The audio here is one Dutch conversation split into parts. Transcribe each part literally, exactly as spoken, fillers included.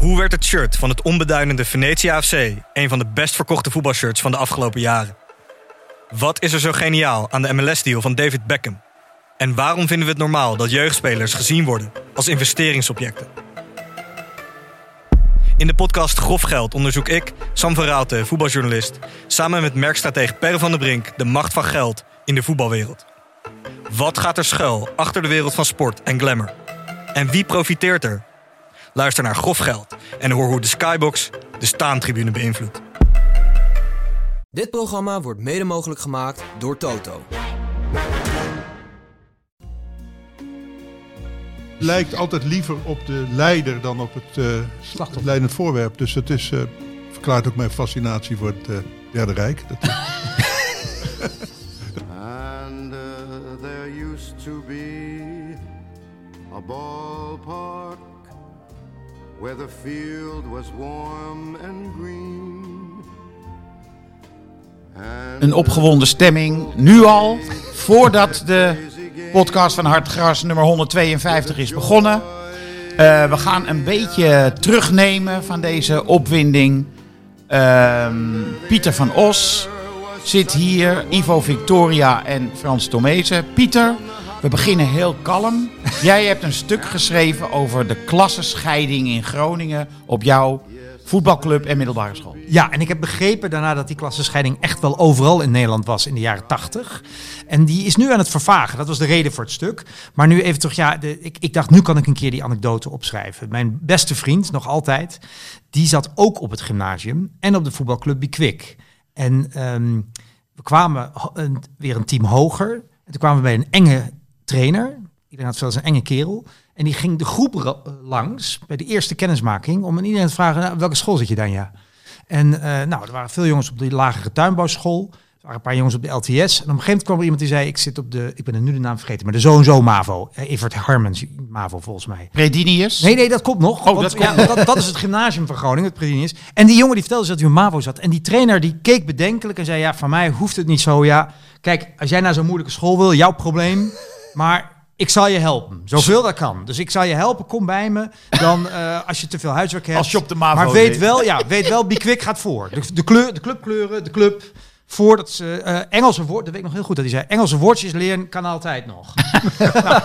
Hoe werd het shirt van het onbeduidende Venetia F C een van de best verkochte voetbalshirts van de afgelopen jaren? Wat is er zo geniaal aan de M L S-deal van David Beckham? En waarom vinden we het normaal dat jeugdspelers gezien worden als investeringsobjecten? In de podcast Grof Geld onderzoek ik, Sam van Raalte, voetbaljournalist, samen met merkstratege Per van der Brink de macht van geld in de voetbalwereld. Wat gaat er schuil achter de wereld van sport en glamour? En wie profiteert er? Luister naar Grof Geld en hoor hoe de Skybox de staantribune beïnvloedt. Dit programma wordt mede mogelijk gemaakt door Toto. Lijkt altijd liever op de leider dan op het, uh, het leidend voorwerp. Dus dat is, uh, verklaart ook mijn fascinatie voor het uh, Derde Rijk. Dat And uh, there used to be a ballpark where the field was warm and green. Een opgewonden stemming, nu al, voordat de podcast van Hartgras nummer honderdtweeënvijftig is begonnen. Uh, we gaan een beetje terugnemen van deze opwinding. Uh, Pieter van Os zit hier, Ivo Victoria en Frans Tomezen. Pieter, we beginnen heel kalm. Jij hebt een stuk geschreven over de klassenscheiding in Groningen op jouw voetbalclub en middelbare school. Ja, en ik heb begrepen daarna dat die klassenscheiding echt wel overal in Nederland was in de jaren tachtig. En die is nu aan het vervagen. Dat was de reden voor het stuk. Maar nu even toch, ja, de, ik, ik dacht, nu kan ik een keer die anekdote opschrijven. Mijn beste vriend, nog altijd, die zat ook op het gymnasium en op de voetbalclub Bikwik. En um, we kwamen een, weer een team hoger. En toen kwamen we bij een enge trainer. Iedereen had zelfs een enge kerel. En die ging de groep ra- langs bij de eerste kennismaking om aan iedereen te vragen, nou, welke school zit je dan, ja? En uh, nou, er waren veel jongens op de lagere tuinbouwschool. Er waren een paar jongens op de L T S. En op een gegeven moment kwam er iemand die zei, ik zit op de, ik ben er nu de naam vergeten, maar de zo en zo MAVO. Uh, Evert Harmens MAVO volgens mij. Predinius? Nee, nee, dat komt nog. Oh, want, dat, ja, komt. dat, dat is het gymnasium van Groningen, het Predinius. En die jongen die vertelde dat hij op MAVO zat. En die trainer die keek bedenkelijk en zei, ja, van mij hoeft het niet zo. Ja, kijk, als jij naar zo'n moeilijke school wil, jouw probleem. Maar ik zal je helpen, zoveel dat kan. Dus ik zal je helpen, kom bij me. Dan uh, als je te veel huiswerk hebt. Als je op de MAVO maar weet zit. wel, ja, weet wel, Bikwik gaat voor. De, de, kleur, de clubkleuren, de club voor dat ze uh, Engelse woord. Dat weet ik nog heel goed dat hij zei. Engelse woordjes leren kan altijd nog. nou,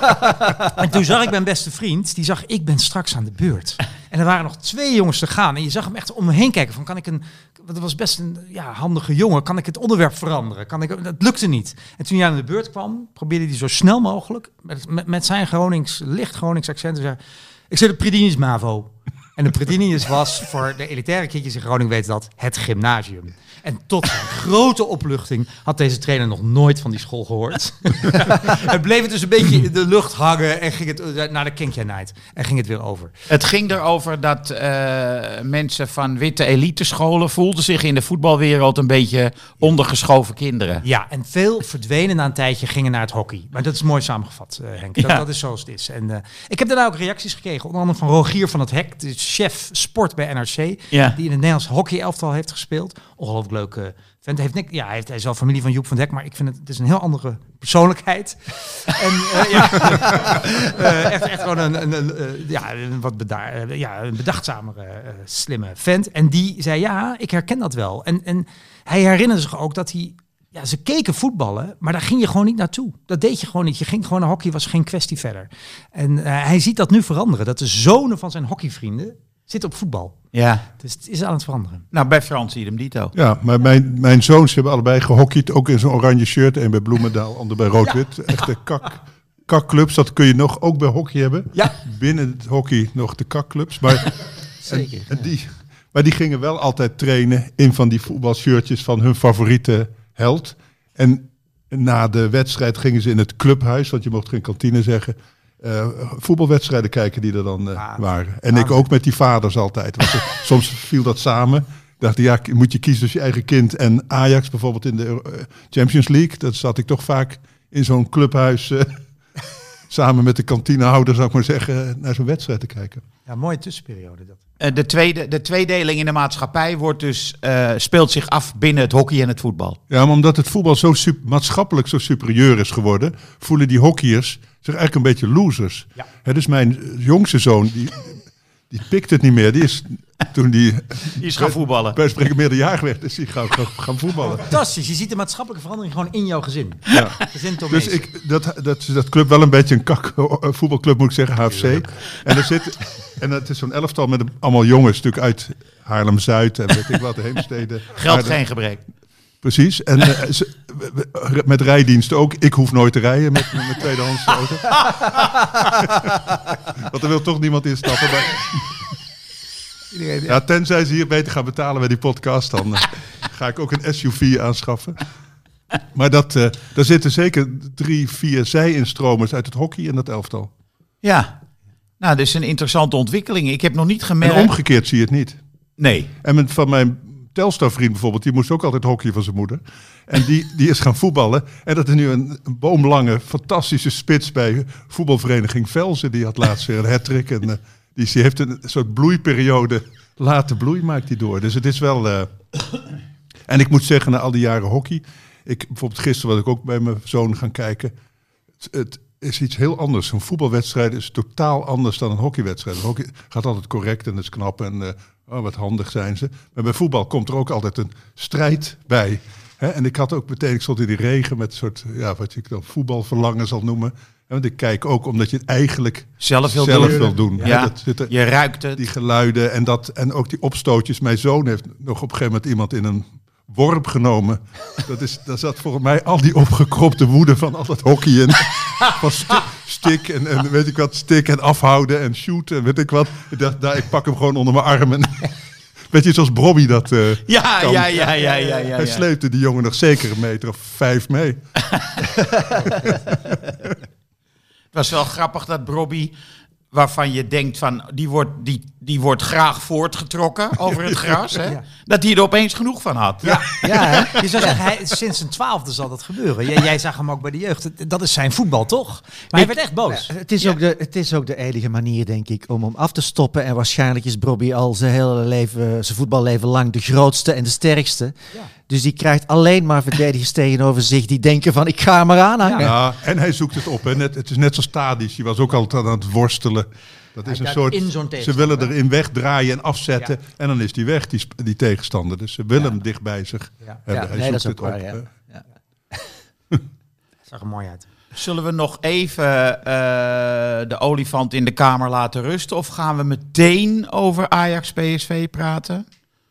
en toen zag ik mijn beste vriend, die zag ik ben straks aan de beurt. En er waren nog twee jongens te gaan. En je zag hem echt om me heen kijken van, kan ik een, dat was best een ja, handige jongen, kan ik het onderwerp veranderen? Kan ik, dat lukte niet. En toen hij aan de beurt kwam, probeerde hij zo snel mogelijk, met, met, met zijn Gronings, licht Gronings accent, te zeggen, ik zit op Predinius MAVO. En de Predinius was, voor de elitaire kindjes in Groningen weten dat, het gymnasium. En tot zijn grote opluchting had deze trainer nog nooit van die school gehoord. Het bleef het dus een beetje in de lucht hangen en ging het naar de Kinkja Night. En ging het weer over. Het ging erover dat uh, mensen van witte elitescholen voelden zich in de voetbalwereld een beetje ondergeschoven kinderen. Ja, en veel verdwenen na een tijdje, gingen naar het hockey. Maar dat is mooi samengevat, uh, Henk. Dat, Ja. dat is zoals het is. En uh, ik heb daarna ook reacties gekregen, onder andere van Rogier van het Hek, de chef sport bij N R C, Ja. die in het Nederlands hockey-elftal heeft gespeeld. Ongelooflijk leuke vent. Heeft niks, ja, hij, heeft, hij is wel familie van Joep van het Hek, maar ik vind het, het is een heel andere persoonlijkheid. En uh, ja, uh, echt, echt gewoon een, een, een, uh, ja, een wat bedaar, uh, ja, een bedachtzamere, uh, slimme vent. En die zei, ja, ik herken dat wel. En, en hij herinnerde zich ook dat hij, ja, ze keken voetballen, maar daar ging je gewoon niet naartoe. Dat deed je gewoon niet. Je ging gewoon naar hockey, was geen kwestie verder. En uh, hij ziet dat nu veranderen, dat de zonen van zijn hockeyvrienden zitten op voetbal. Ja. Dus het is aan het veranderen. Nou, bij Frans idem dito. Ja, maar mijn, mijn zoons hebben allebei gehockeyd, ook in zo'n oranje shirt. En bij Bloemendaal, ander bij rood-wit. Ja. Echte kak, kakclubs, dat kun je nog ook bij hockey hebben. Ja. Binnen het hockey nog de kakclubs. Maar, Zeker. En, en die, maar die gingen wel altijd trainen in van die voetbalshirtjes van hun favoriete held. En na de wedstrijd gingen ze in het clubhuis, want je mocht geen kantine zeggen, Uh, voetbalwedstrijden kijken die er dan uh, ah, waren. En ah, ik ook met die vaders altijd. Want er, soms viel dat samen. Dacht ja, moet je kiezen tussen je eigen kind en Ajax bijvoorbeeld in de uh, Champions League. Dat zat ik toch vaak in zo'n clubhuis uh, samen met de kantinehouder, zou ik maar zeggen, naar zo'n wedstrijd te kijken. Ja, mooie tussenperiode dat. Uh, de, tweede, de tweedeling in de maatschappij wordt dus, uh, speelt zich af binnen het hockey en het voetbal. Ja, maar omdat het voetbal zo super, maatschappelijk zo superieur is geworden, voelen die hockeyers zich eigenlijk een beetje losers. Ja. He, dus mijn jongste zoon, die, die pikt het niet meer. Die is toen die... Die is gaan voetballen. Bij spreken meerderjarig werd, is die gaan, gaan, gaan voetballen. Fantastisch. Je ziet de maatschappelijke verandering gewoon in jouw gezin. Ja. Gezin toch Dus mee. ik, dat, dat, dat club wel een beetje een kak voetbalclub, moet ik zeggen, H F C. En er zit, en het is zo'n elftal met een, allemaal jongens, natuurlijk uit Haarlem-Zuid en weet ik wat, de Heemstede. Geld geen gebrek. Precies. En uh, ze, met rijdiensten ook. Ik hoef nooit te rijden met mijn tweedehands auto. Want er wil toch niemand instappen. Maar... Ja, tenzij ze hier beter gaan betalen bij die podcast, dan uh, ga ik ook een S U V aanschaffen. Maar dat, uh, daar zitten zeker drie, vier zij-instromers uit het hockey in dat elftal. Ja. Nou, dat is een interessante ontwikkeling. Ik heb nog niet gemerkt... En omgekeerd zie je het niet. Nee. En met, van mijn Telstar-vriend bijvoorbeeld, die moest ook altijd hockey van zijn moeder. En die, die is gaan voetballen. En dat is nu een, een boomlange, fantastische spits bij voetbalvereniging Velzen. Die had laatst weer een hat-trick. En uh, die, die heeft een soort bloeiperiode. Late bloei maakt hij door. Dus het is wel... Uh... En ik moet zeggen, na al die jaren hockey... Ik, bijvoorbeeld gisteren was ik ook bij mijn zoon gaan kijken. Het, het is iets heel anders. Een voetbalwedstrijd is totaal anders dan een hockeywedstrijd. Een hockey gaat altijd correct en dat is knap en uh, oh, wat handig zijn ze. Maar bij voetbal komt er ook altijd een strijd bij. Hè? En ik had ook meteen, ik stond in die regen met een soort, ja, wat ik dan voetbalverlangen zal noemen. En want ik kijk ook omdat je het eigenlijk zelf wil zelf doen. Wil doen. Ja, Ja, dat zit er, je ruikt het. die geluiden en, dat, en ook die opstootjes. Mijn zoon heeft nog op een gegeven moment iemand in een worp genomen. Dat is, daar zat volgens mij al die opgekropte woede van al dat hockey in. Van sti- stik en, en weet ik wat, stik en afhouden en shoot en weet ik wat. Ik dacht, daar, ik pak hem gewoon onder mijn armen. Weet je, zoals Bobby dat uh, Ja, kan. ja, ja, ja, ja, ja. Hij ja. sleepte die jongen nog zeker een meter of vijf mee. Het was wel grappig dat Bobby, waarvan je denkt van, die wordt, die, die wordt graag voortgetrokken over het gras, hè? Ja. Dat hij er opeens genoeg van had. Ja, ja hè? Je zou zeggen, hij, sinds zijn twaalfde zal dat gebeuren. Jij, jij zag hem ook bij de jeugd. Dat is zijn voetbal, toch? Maar hij werd echt boos. Ja, het, is ook de, het is ook de enige manier, denk ik, om hem af te stoppen. En waarschijnlijk is Bobby al zijn hele leven, zijn voetballeven lang de grootste en de sterkste. Ja. Dus die krijgt alleen maar verdedigers tegenover zich die denken van, ik ga hem eraan hangen. Ja, en hij zoekt het op. Hè. Net, het is net zoals Tadic, die was ook altijd aan het worstelen. Dat is Hij een duikt soort, in zo'n ze tegenstander, willen erin wegdraaien en afzetten. Ja. En dan is die weg, die, sp- die tegenstander. Dus ze willen hem dicht bij zich Ja. hebben. Ja, hij nee, dat zoekt is ook het waar, op. ja. hè. Zag er mooi uit. Zullen we nog even uh, de olifant in de kamer laten rusten? Of gaan we meteen over Ajax P S V praten?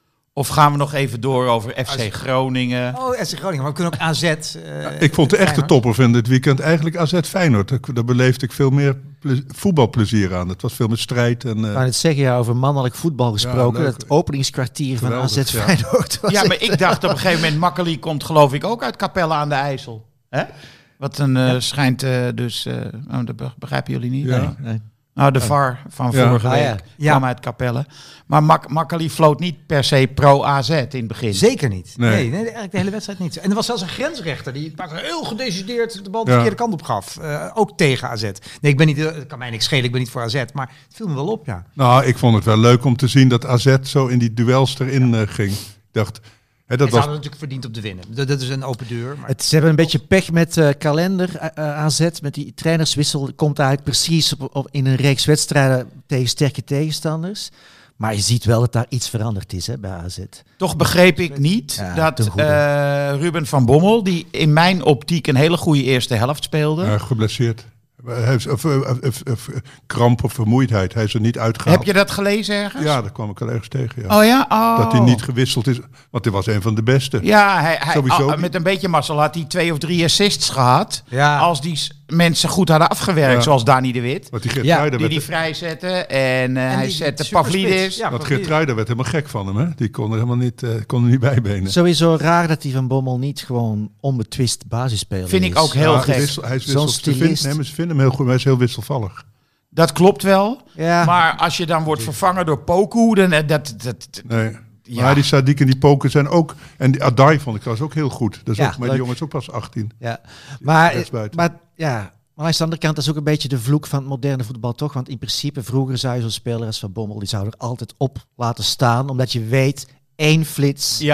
Of gaan we nog even door over F C Groningen? Oh, S C Groningen. Maar we kunnen ook A Z. Uh, Ik vond de echte Feyenoord. topper van dit weekend eigenlijk A Z Feyenoord. Daar- Daar beleefde ik veel meer ple- voetbalplezier aan. Het was veel meer strijd. En, uh, Ik wou net zeggen, ja, over mannelijk voetbal gesproken. leuk. Het openingskwartier van Geweldig, A Z ja. Feyenoord was Ja, maar echt- ik dacht op een gegeven moment, Makkeli komt geloof ik ook uit Capelle aan de IJssel. Hè? Wat een uh, schijnt uh, dus... Uh, oh, dat be- begrijpen jullie niet? Ja. Nee. Nee. Nou, de V A R van Ja. vorige Ah, week ja. kwam Ja. uit Capelle. Maar Mak- Makkeli floot niet per se pro-A Z in het begin. Zeker niet. Nee. Nee, nee, eigenlijk de hele wedstrijd niet. En er was zelfs een grensrechter die heel gedecideerd de bal de Ja. verkeerde kant op gaf. Uh, ook tegen A Z. Nee, ik ben niet, uh, het kan mij niks schelen, ik ben niet voor A Z. Maar het viel me wel op, ja. Nou, ik vond het wel leuk om te zien dat A Z zo in die duels erin uh, ging. Ik dacht, hè, dat Dat was... hadden natuurlijk verdiend op te winnen. Dat, dat is een open deur. Maar... Het, ze hebben een beetje pech met uh, kalender uh, A Z. Met die trainerswissel komt eigenlijk precies op, op, in een reeks wedstrijden tegen sterke tegenstanders. Maar je ziet wel dat daar iets veranderd is hè, bij A Z. Toch begreep ik niet Ja, dat ten goede. uh, Ruben van Bommel, die in mijn optiek een hele goede eerste helft speelde. Uh, geblesseerd. Hij heeft, of, of, of, of, kramp of vermoeidheid. Hij is er niet uitgehaald. Heb je dat gelezen ergens? Ja, daar kwam ik al ergens tegen. Ja. Oh ja? Oh. Dat hij niet gewisseld is. Want hij was een van de beste. Ja, hij, hij, Sowieso. al- met een beetje mazzel had hij twee of drie assists gehad. Ja. Als die s- mensen goed hadden afgewerkt, Ja. zoals Dani de Wit. Want die Geert Ja, Ruijder Die werd, die vrijzetten en, uh, En hij die- zette die superspits. Pavlidis. Ja, want Pavlidis. Geert Ruijder werd helemaal gek van hem. Hè? Die kon er helemaal niet, uh, kon er niet bijbenen. Sowieso raar dat die Van Bommel niet gewoon onbetwist basisspeler Vind is. ik ook heel Ja, gek. wissel- hij is Zo'n wissel, ze vinden, stylist. nee, maar ze vinden hem heel goed, maar hij is heel wisselvallig. Dat klopt wel. Ja. Maar als je dan wordt vervangen door Poku, dan uh, dat, dat, dat Nee. Ja. Maar die Sadiq en die Poker zijn ook... En die Adai vond ik trouwens ook heel goed. Dat is Ja, ook, maar leuk. die jongen is ook pas achttien. Ja, maar, Rechtsbuiten. maar, ja, maar aan de andere kant, dat is ook een beetje de vloek van het moderne voetbal, toch? Want in principe, vroeger zou je zo'n speler als Van Bommel, die zou er altijd op laten staan, omdat je weet, één flits ja.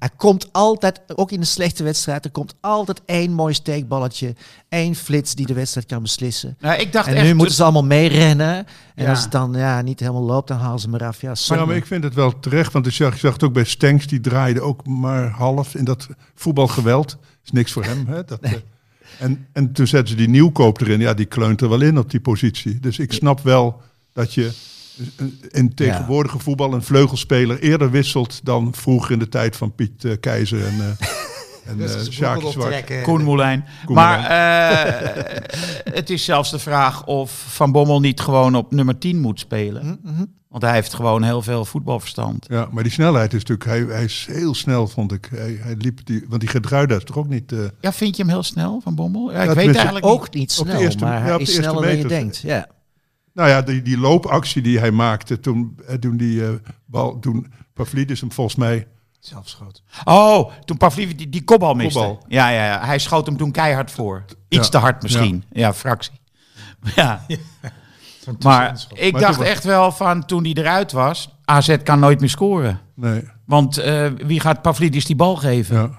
Hij komt altijd, ook in een slechte wedstrijd, er komt altijd één mooi steekballetje, één flits die de wedstrijd kan beslissen. Nou, ik dacht En echt, nu moeten ze allemaal meerennen. En Ja. als het dan ja, niet helemaal loopt, dan halen ze hem eraf. Ja, zonde. Ja, maar ik vind het wel terecht, want ik zag, ik zag het ook bij Stenks, die draaide ook maar half in dat voetbalgeweld. Is niks voor hem. Hè? Dat, Nee. uh, en, en toen zetten ze die Nieuwkoop erin. Ja, die kleunt er wel in op die positie. Dus ik snap wel dat je in tegenwoordige voetbal een vleugelspeler eerder wisselt dan vroeger in de tijd van Piet uh, Keizer en, uh, en uh, Sjaakje Zwart. Koen Moulijn. Koen Maar uh, het is zelfs de vraag of Van Bommel niet gewoon op nummer tien moet spelen. Mm-hmm. Want hij heeft gewoon heel veel voetbalverstand. Ja, maar die snelheid is natuurlijk, hij, hij is heel snel, vond ik. Hij, hij liep die, want die Gedruida is toch ook niet. Uh, Ja, vind je hem heel snel, Van Bommel? Ja, ik Ja, weet tenminste, eigenlijk niet. Ook niet Op de snel, eerste- maar ja, hij op de is eerste sneller dan je meters. denkt. Ja. Nou ja, die, die loopactie die hij maakte toen, eh, toen die uh, bal, toen Pavlidis hem volgens mij. Zelfschoot. Oh, toen Pavlidis die, die kopbal miste. Kopbal. Ja, ja, ja, hij schoot hem toen keihard voor. Iets Ja. te hard misschien. Ja, fractie. Ja. Maar ik Maar dacht toen was- echt wel van toen die eruit was, A Z kan nooit meer scoren. Nee, Want uh, wie gaat Pavlidis die bal geven? ja.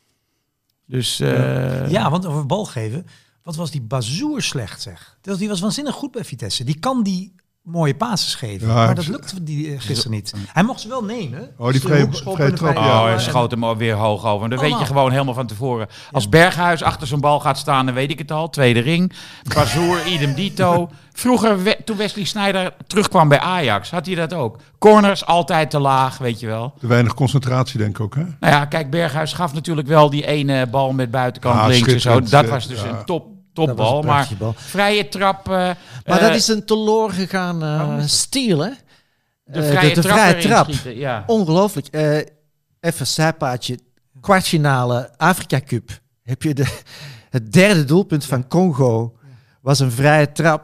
Dus uh, Ja, want over bal geven. Wat was die Bazoer slecht, zeg. Die was, die was waanzinnig goed bij Vitesse. Die kan die mooie passes geven. Ja, maar dat ze- lukte die uh, gisteren niet. Hij mocht ze wel nemen. Oh, die Dus de vrije- hoekschop vrije en de trap, vrije ja. Oh, trap. hij En- schoot hem alweer hoog over. En dan weet je Allemaal. gewoon helemaal van tevoren. Als Berghuis achter zijn bal gaat staan, dan weet ik het al. Tweede ring. Bazoer, idem dito. Vroeger, we- toen Wesley Sneijder terugkwam bij Ajax, had hij dat ook. Corners altijd te laag, weet je wel. Te weinig concentratie denk ik ook, hè? Nou ja, kijk, Berghuis gaf natuurlijk wel die ene bal met buitenkant Ah, links en zo. schitterend, Dat eh, was dus ja. een top, Dat was topbal. een Maar prachtige bal. vrije trap... uh, Maar uh, dat is een teloor gegaan waarom uh, is- stiel, hè? de Eh, vrije de trap vrije erin trap. schieten, ja. Ongelooflijk. Eh, even een zijpaadje. Kwartfinale Afrika Cup. Heb je de, het derde doelpunt van Congo was een vrije trap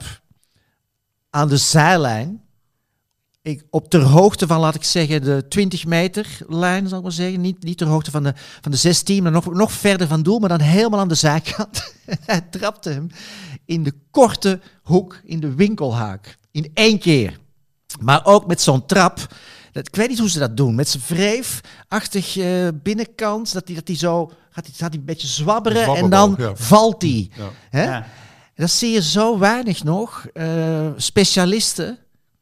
aan de zijlijn. Ik, op ter hoogte van, laat ik zeggen, de twintig meter lijn, zal ik maar zeggen. Niet, niet ter hoogte van de, van de zestien, maar nog, nog verder van doel, maar dan helemaal aan de zijkant. Hij trapte hem in de korte hoek, in de winkelhaak. In één keer. Maar ook met zo'n trap. Dat, ik weet niet hoe ze dat doen. Met zijn wreefachtig uh, binnenkant. Dat hij dat die zo gaat, hij, gaat hij een beetje zwabberen. En Zwabberbal, dan ja. valt hij. Ja. Hè? Ja. Dat zie je zo weinig nog. Uh, specialisten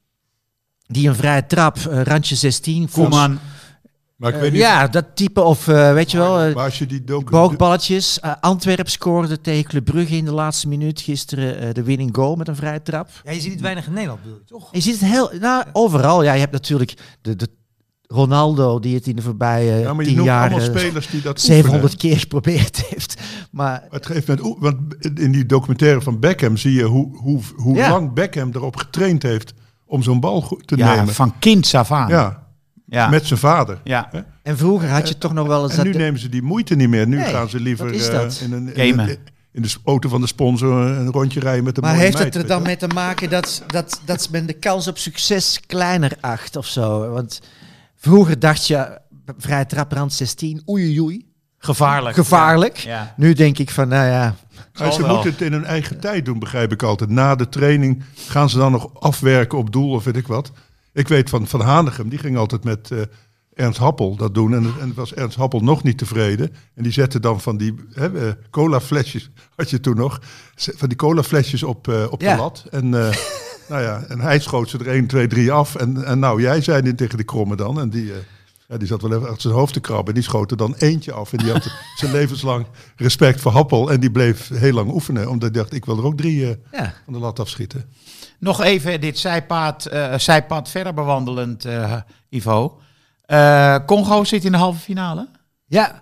die een vrije trap, uh, randje zestien. Koeman. Maar ik Uh, weet niet. ja, dat type of, uh, weet je wel, uh, Maar als je die docu- boogballetjes. Uh, Antwerp scoorde tegen Club Brugge in de laatste minuut. Gisteren uh, de winning goal met een vrije trap. Ja, je ziet het weinig in Nederland, bedoel je, toch? Je ziet het heel, nou, overal. Ja, je hebt natuurlijk de, de Ronaldo die het in de voorbije Ja, maar je tien noemt jaar allemaal uh, spelers die dat zevenhonderd oefenen. keer geprobeerd heeft. Maar Het geeft met, oe- want in die documentaire van Beckham zie je hoe, hoe, hoe Ja. lang Beckham erop getraind heeft om zo'n bal goed te Ja, nemen. van kind af aan. Ja, Ja. met zijn vader. Ja. en vroeger had je toch nog wel eens En dat... nu de- nemen ze die moeite niet meer. Nu Nee, gaan ze liever wat is eh, dat? in, een, in, Gamen. een, in de auto van de sponsor een rondje rijden met een maar mooie heeft het meid, er weet dan je mee te maken dat, dat, dat men de kans op succes kleiner acht of zo? Want vroeger dacht je, vrije traprand zestien, oei oei oei, Gevaarlijk. gevaarlijk. Ja. Nu denk ik van, nou ja, Maar ze Zal wel. moeten het in hun eigen tijd doen, begrijp ik altijd. Na de training gaan ze dan nog afwerken op doel of weet ik wat. Ik weet van Van Hanegem, die ging altijd met uh, Ernst Happel dat doen. En, en was Ernst Happel nog niet tevreden. En die zette dan van die hè, uh, colaflesjes, had je toen nog, van die colaflesjes op, uh, op Ja. de lat. En, uh, nou ja, en hij schoot ze er één, twee, drie af. En, en nou, jij zei dit tegen de kromme dan. En die... Uh, Ja, die zat wel even achter zijn hoofd te krabben. En die schoot er dan eentje af. En die had zijn levenslang respect voor Happel. En die bleef heel lang oefenen. Omdat hij dacht, ik wil er ook drie uh, ja. van de lat afschieten. Nog even dit zijpad, uh, zijpad verder bewandelend, uh, Ivo. Uh, Congo zit in de halve finale. ja.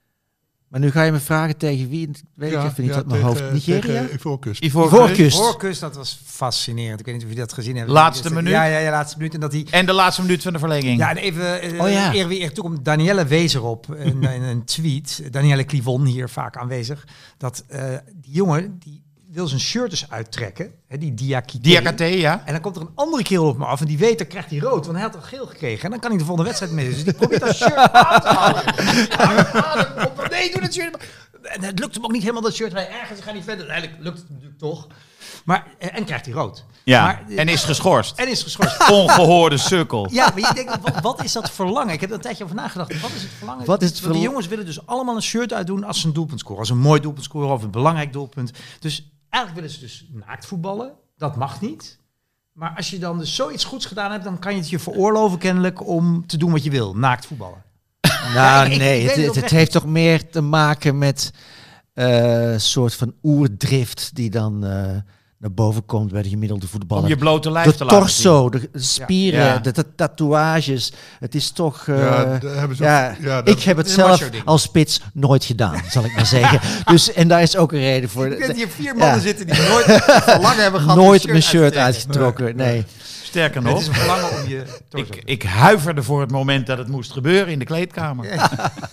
Maar nu ga je me vragen tegen wie, weet ik even niet uit mijn tegen- hoofd. Nigeria? tegen Ivoorkust. Ivoorkust. Voorkust, dat was fascinerend. Ik weet niet of jullie dat gezien hebben. Laatste Dat- minuut? Ja, ja, ja, laatste minuut. En dat die... En de laatste minuut van de verlenging. Ja, en even, uh, Oh ja. eer wie eer toe komt, Danielle wees erop in, in een tweet. Danielle Clivon, hier vaak aanwezig. Dat uh, die jongen, die wil zijn shirt dus uittrekken. Hè, die Diakité. Diakité, ja. En dan komt er een andere kerel op me af en die weet, dan krijgt hij rood, want hij had al geel gekregen. En dan kan hij de volgende wedstrijd mee. Dus die probeert dat shirt aan te houden. Ja, adem op. Nee, doe het shirt. En het lukt hem ook niet helemaal dat shirt. Hij ergens gaat niet verder. Uiteindelijk lukt het natuurlijk toch. Maar, en krijgt hij rood. Ja, maar, en is geschorst. En is geschorst. Ongehoorde sukkel. Ja, maar je denkt, wat, wat is dat verlangen? Ik heb er een tijdje over nagedacht. Wat is het verlangen? Wat is het Want verlangen? die jongens willen dus allemaal een shirt uitdoen als ze een doelpunt scoren. Als een mooi doelpunt scoren of een belangrijk doelpunt. Dus eigenlijk willen ze dus naakt voetballen. Dat mag niet. Maar als je dan dus zoiets goeds gedaan hebt, dan kan je het je veroorloven kennelijk om te doen wat je wil. Naakt voetballen. Nou, ik- ik nee, weet het, het het, het oprecht heeft toch meer te maken met een soort van oerdrift die dan eh, naar boven komt bij de gemiddelde voetballer. Om je blote lijf De te laten torso, de spieren, Ja. de, de tatoeages. Het is toch... eh, Ja, daar hebben ze ja, ook- ja, dat- ik heb het is een zelf macho ding. als spits nooit gedaan, zal ik maar zeggen. Dus, en daar is ook een reden voor. Ik weet dat hier vier Ja. mannen zitten die nooit het verlangen hebben gehad. Nooit een mijn shirt uit te trekken. uitgetrokken, nee. zien. Sterker Het nog, is een verlangen om je torso. ik, ik huiverde voor het moment dat het moest gebeuren in de kleedkamer.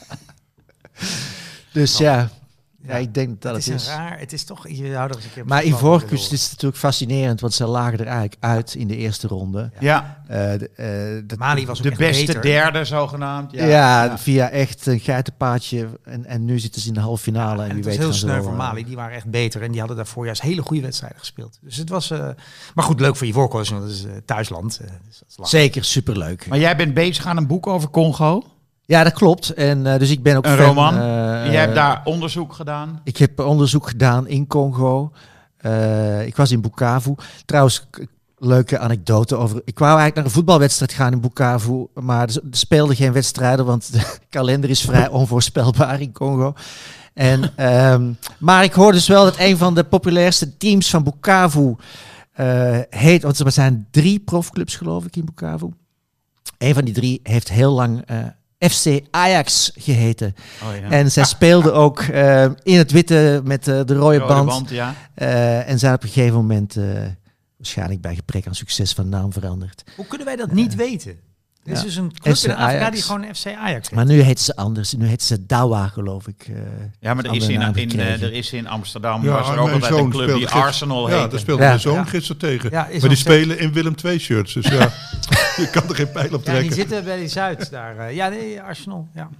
Dus ja, ja, ik denk dat Het het is is. een raar, het is toch, je houdt er eens een keer op Maar z'n in plank willen Ivoorkust is het natuurlijk fascinerend, want ze lagen er eigenlijk uit in de eerste ronde. Ja, Eh, de, eh, dat- Mali was ook de echt beste beter. derde zogenaamd. Ja, ja, via echt een geitenpaadje. En, en nu zitten ze in de halve finale. en En wie het was weet heel gaan ze sneu wel, voor eh, Mali. Die waren echt beter. En die hadden daarvoor juist hele goede wedstrijden gespeeld. Dus het was... eh, maar goed, leuk voor Ivoorkust, want dat is eh, thuisland. eh, dus dat is lang. Zeker, superleuk. Maar jij bent bezig aan een boek over Congo. Ja, dat klopt. En eh, dus ik ben ook Een fan, roman. eh, En jij hebt daar onderzoek gedaan. Ik heb onderzoek gedaan in Congo. Eh, ik was in Bukavu. Trouwens, k- leuke anekdote over... Ik wou eigenlijk naar een voetbalwedstrijd gaan in Bukavu, maar er, er speelden geen wedstrijden, want de kalender is vrij onvoorspelbaar in Congo. En, ehm, maar ik hoor dus wel dat een van de populairste teams van Bukavu eh, heet... Want er zijn drie profclubs, geloof ik, in Bukavu. Een van die drie heeft heel lang eh, F C Ajax geheten. Oh, ja. En zij speelden ook eh, in het witte met eh, de rode, Rode band. band, ja. Eh, en zijn op een gegeven moment, eh, waarschijnlijk bij gebrek aan succes, van naam veranderd. Hoe kunnen wij dat niet weten? Er is Ja. dus een club F C in Afrika Ajax. die gewoon F C Ajax heet. Maar nu heet ze anders. Nu heet ze Dawa, geloof ik. eh, Ja, maar er is, andere in, naam in, eh, gekregen. er is in Amsterdam Ja, was er en ook mijn altijd een zoon club speelde die gids- Arsenal Ja, heette. daar speelde Ja. mijn zoon Ja. gisteren tegen. Ja, is maar nog die steeds- spelen in Willem twee shirts. Dus ja, je kan er geen pijl op Ja, die trekken. zitten bij die Zuid daar. eh, ja, nee, Arsenal. Ja.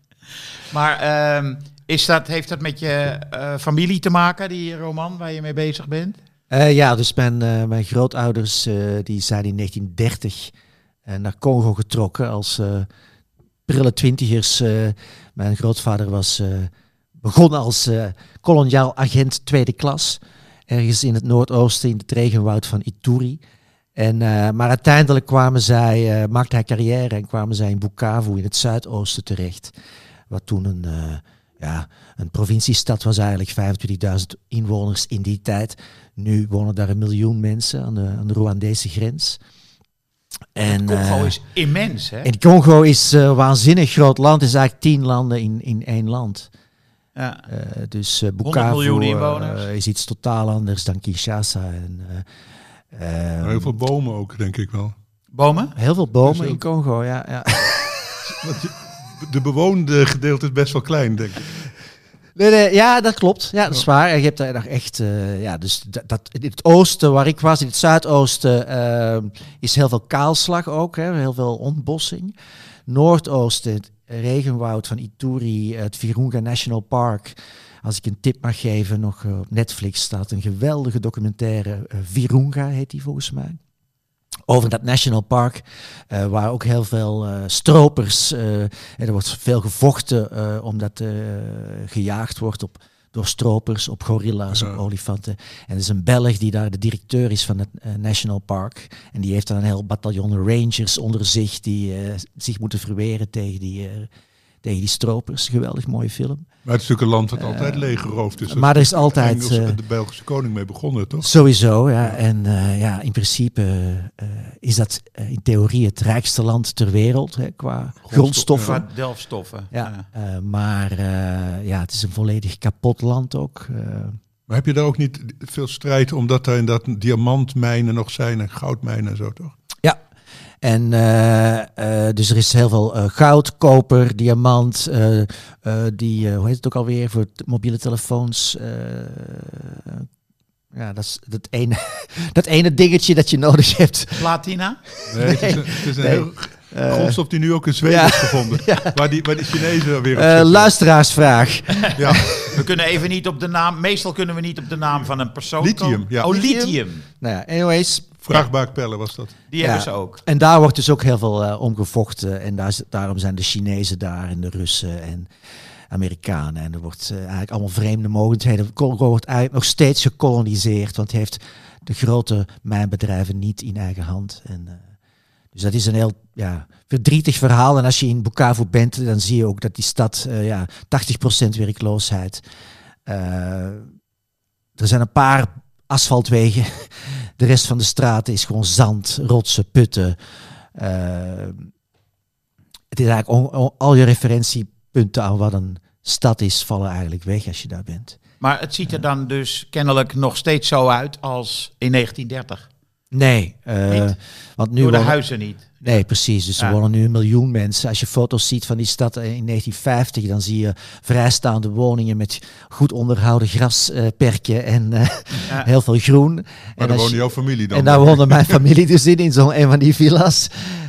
Maar ehm, is dat, heeft dat met je eh, familie te maken, die roman waar je mee bezig bent? Eh, ja, dus mijn, eh, mijn grootouders eh, die zijn in negentien dertig eh, naar Congo getrokken als eh prille twintigers. eh. Mijn grootvader was eh, begonnen als eh, koloniaal agent tweede klas. Ergens in het noordoosten, in het regenwoud van Ituri. En, eh, maar uiteindelijk kwamen zij, eh, maakte hij carrière en kwamen zij in Bukavu in het zuidoosten terecht. Wat toen een, eh, ja, een provinciestad was eigenlijk, vijfentwintigduizend inwoners in die tijd. Nu wonen daar een miljoen mensen aan de, aan de Rwandese grens. En, Congo eh, is immens, hè? en Congo is een waanzinnig groot land. Het is eigenlijk tien landen in, in één land. Ja. Uh, dus uh, honderd Bukavu miljoen inwoners. uh, is iets totaal anders dan Kinshasa. En, uh, um, heel veel bomen ook, denk ik wel. Bomen? Heel veel bomen Dus in Congo, ja. ja. Want je, de bewoonde gedeelte is best wel klein, denk ik. Nee, nee, ja, dat klopt. Ja, dat is waar. En je hebt daar nog echt... Uh, ja, dus dat, dat, in het oosten, waar ik was, in het zuidoosten, uh, is heel veel kaalslag ook. Hè, heel veel ontbossing. Noordoosten, het regenwoud van Ituri, het Virunga National Park. Als ik een tip mag geven, nog uh, op Netflix staat een geweldige documentaire. Uh, Virunga heet die volgens mij. Over dat National Park, uh, waar ook heel veel uh, stropers, uh, en er wordt veel gevochten uh, omdat uh, gejaagd wordt op, door stropers, op gorilla's, ja. op olifanten. En er is een Belg die daar de directeur is van het uh, National Park. En die heeft dan een heel bataljon rangers onder zich die uh, zich moeten verweren tegen die, uh, tegen die stropers. Geweldig mooie film. Maar het is natuurlijk een land dat altijd uh, leeggeroofd is. Maar er is altijd... Engels, uh, de Belgische koning mee begonnen, toch? Sowieso, ja. En uh, ja, in principe uh, is dat uh, in theorie het rijkste land ter wereld, hè, qua grondstoffen. Ja, delfstoffen. Ja, ja. Uh, maar uh, ja, het is een volledig kapot land ook. Uh. Maar heb je daar ook niet veel strijd, omdat er inderdaad diamantmijnen nog zijn en goudmijnen en zo, toch? Ja. En uh, uh, dus er is heel veel uh, goud, koper, diamant, uh, uh, die, uh, hoe heet het ook alweer, voor mobiele telefoons. Uh, ja, dat is dat ene, dat ene dingetje dat je nodig hebt. Platina? Nee, het is een, het is een nee. heel Uh, Grondstof die nu ook in Zweden ja. is gevonden. Ja. Waar, die, waar die Chinezen weer op uh, zitten. Luisteraarsvraag. Ja. We kunnen even niet op de naam... Meestal kunnen we niet op de naam van een persoon Lithium, komen. ja. Oh, lithium. Nou ja, anyways. Vrachtbaakpellen was dat. Die ja. hebben ze ook. En daar wordt dus ook heel veel uh, om gevochten. En daar, daarom zijn de Chinezen daar en de Russen en Amerikanen. En er wordt uh, eigenlijk allemaal vreemde mogelijkheden. Congo wordt eigenlijk nog steeds gekoloniseerd. Want het heeft de grote mijnbedrijven niet in eigen hand. En, uh, dus dat is een heel ja, verdrietig verhaal. En als je in Bukavu bent, dan zie je ook dat die stad uh, ja, tachtig procent werkloosheid. Uh, er zijn een paar asfaltwegen. De rest van de straten is gewoon zand, rotsen, putten. Uh, het is eigenlijk on, on, al je referentiepunten aan wat een stad is, vallen eigenlijk weg als je daar bent. Maar het ziet er dan dus kennelijk nog steeds zo uit als in negentien dertig. Nee, uh, want nu door de wonen, huizen niet. Nee, precies. Dus er ja. wonen nu een miljoen mensen. Als je foto's ziet van die stad in negentien vijftig, dan zie je vrijstaande woningen met goed onderhouden grasperken uh, en uh, ja. heel veel groen. Maar en daar woonde je, jouw familie dan? En daar woonde mijn familie dus in, in zo'n een van die villa's.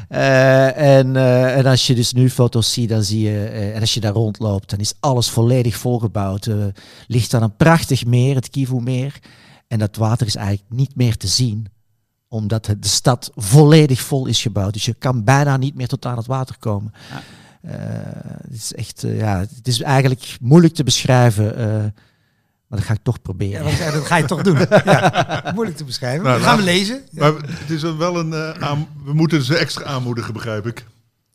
Uh, en, uh, en als je dus nu foto's ziet, dan zie je, uh, en als je daar rondloopt, dan is alles volledig volgebouwd. Uh, ligt daar een prachtig meer, het Kivu-meer. En dat water is eigenlijk niet meer te zien, omdat de stad volledig vol is gebouwd. Dus je kan bijna niet meer tot aan het water komen. Ja. Uh, het is echt, uh, ja, het is eigenlijk moeilijk te beschrijven. Uh, maar dat ga ik toch proberen. Ja, dat ga je toch doen. Ja, moeilijk te beschrijven. Nou, dat gaan we lezen. Ja. Maar het is een wel een uh, aan, we moeten ze extra aanmoedigen, begrijp ik.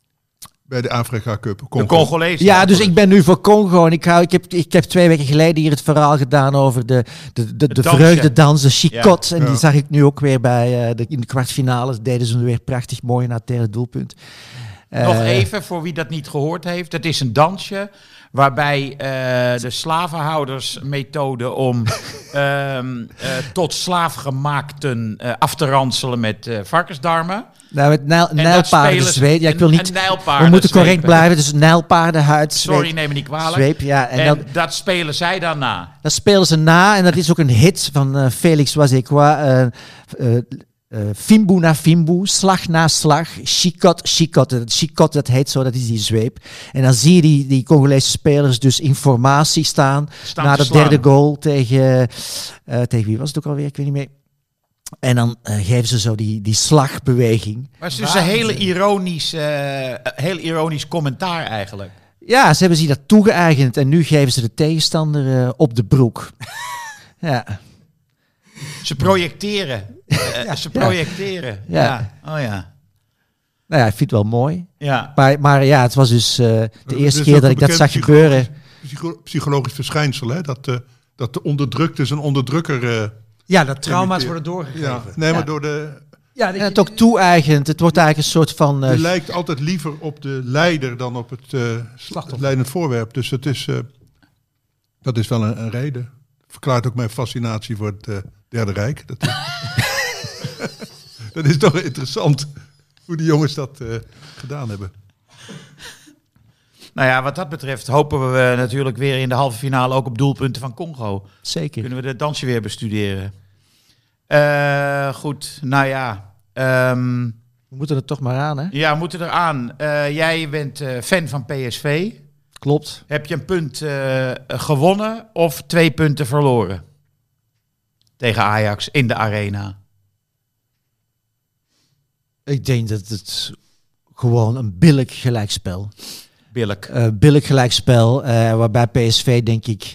Bij de Afrika Cup. Congo. De Congolezen. Ja, dus ik ben nu voor Congo. En ik, hou, ik, heb, ik heb twee weken geleden hier het verhaal gedaan over de, de, de, de vreugdedans, de chicot. Ja. En die ja. zag ik nu ook weer bij uh, de, in de kwartfinale. Deden ze weer prachtig mooi na het derde doelpunt. Nog uh, even, voor wie dat niet gehoord heeft. Het is een dansje waarbij uh, de slavenhoudersmethode om uh, uh, tot slaafgemaakten uh, af te ranselen met uh, varkensdarmen. Nou, met nijl, nijlpaardenzweep. Ja, ik wil niet. We moeten correct blijven. Dus nijlpaardenhuid. Sorry, neem me niet kwalijk. Zweep, ja, en en dan, dat spelen zij dan na. Dat spelen ze na. En dat is ook een hit van uh, Felix Wazekwa. Uh, uh, uh, Fimbu na Fimbu. Slag na slag. Chicot, chicot. Dat chicot, dat heet zo. Dat is die zweep. En dan zie je die, die Congolese spelers dus in formatie staan. staan na de derde goal tegen... Uh, tegen wie was het ook alweer? Ik weet niet meer. En dan uh, geven ze zo die, die slagbeweging. Maar het is dus een hele ironisch, uh, heel ironisch commentaar eigenlijk. Ja, ze hebben zich dat toegeëigend en nu geven ze de tegenstander uh, op de broek. Ja. Ze projecteren. Uh, ja, ze projecteren. Ja. ja. Oh ja. Nou ja, ik vind het wel mooi. Ja. Maar, maar ja, het was dus uh, de het eerste keer dat ik dat zag gebeuren. Psychologisch, psychologisch verschijnsel, hè? Dat, uh, dat de onderdrukte zijn onderdrukker... Uh, Ja, dat trauma's worden doorgegeven. Ja, nee, maar ja. door de... Ja, en het ook toe-eigend. Het wordt eigenlijk een soort van... Uh, je lijkt altijd liever op de leider dan op het, uh, het leidend voorwerp. Dus het is, uh, dat is wel een, een reden. Verklaart ook mijn fascinatie voor het uh, Derde Rijk. Dat is, dat is toch interessant hoe die jongens dat uh, gedaan hebben. Nou ja, wat dat betreft hopen we natuurlijk weer in de halve finale ook op doelpunten van Congo. Zeker. Kunnen we de dansje weer bestuderen. Uh, goed, nou ja. Um, we moeten er toch maar aan, hè? Ja, we moeten er aan. Uh, jij bent uh, fan van P S V. Klopt. Heb je een punt uh, gewonnen of twee punten verloren? Tegen Ajax in de arena. Ik denk dat het gewoon een billig gelijkspel Billig. Uh, billig gelijkspel, uh, waarbij P S V denk ik,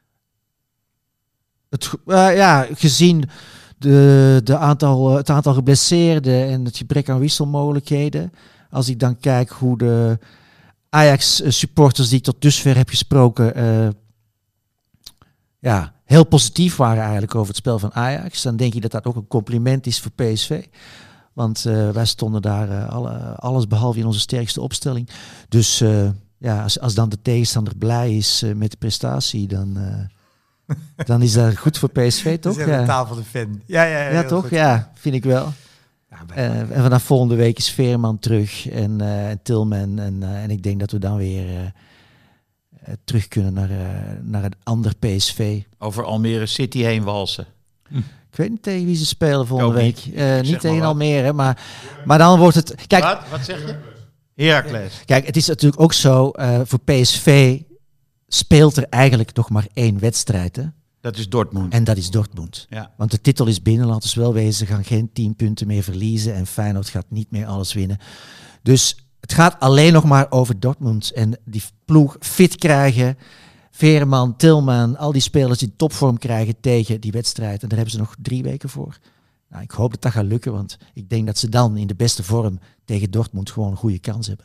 het, uh, ja, gezien de, de aantal, het aantal geblesseerden en het gebrek aan wisselmogelijkheden, als ik dan kijk hoe de Ajax supporters die ik tot dusver heb gesproken, uh, ja, heel positief waren eigenlijk over het spel van Ajax, dan denk ik dat dat ook een compliment is voor P S V. Want uh, wij stonden daar uh, alle, alles behalve in onze sterkste opstelling. Dus uh, ja, als, als dan de tegenstander blij is uh, met de prestatie, dan, uh, dan is dat goed voor P S V, toch? Dat is ja. de taal van de fan. Ja, ja, ja, ja toch? Goed. Ja, vind ik wel. Ja, uh, en vanaf volgende week is Veerman terug en uh, Tilman. En, uh, en ik denk dat we dan weer uh, uh, terug kunnen naar, uh, naar een ander P S V. Over Almere City heen walsen. Hm. Ik weet niet tegen wie ze spelen volgende Ook week. niet. Uh, Zeg niet maar tegen wat. Almere, maar, maar dan wordt het... Kijk, Wat? Wat zeg je? Heracles. Kijk, het is natuurlijk ook zo, uh, voor P S V speelt er eigenlijk nog maar één wedstrijd. Hè? Dat is Dortmund. En dat is Dortmund. Ja. Want de titel is binnen, laten we wel wezen. Ze gaan geen tien punten meer verliezen en Feyenoord gaat niet meer alles winnen. Dus het gaat alleen nog maar over Dortmund. En die ploeg fit krijgen, Veerman, Tilman, al die spelers die topvorm krijgen tegen die wedstrijd. En daar hebben ze nog drie weken voor. Nou, ik hoop dat dat gaat lukken, want ik denk dat ze dan in de beste vorm tegen Dortmund gewoon een goede kans hebben.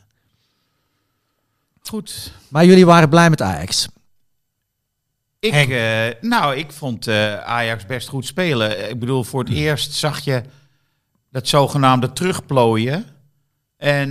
Goed. Maar jullie waren blij met Ajax. Ik, uh, nou, ik vond uh, Ajax best goed spelen. Ik bedoel, voor het eerst zag je dat zogenaamde terugplooien. En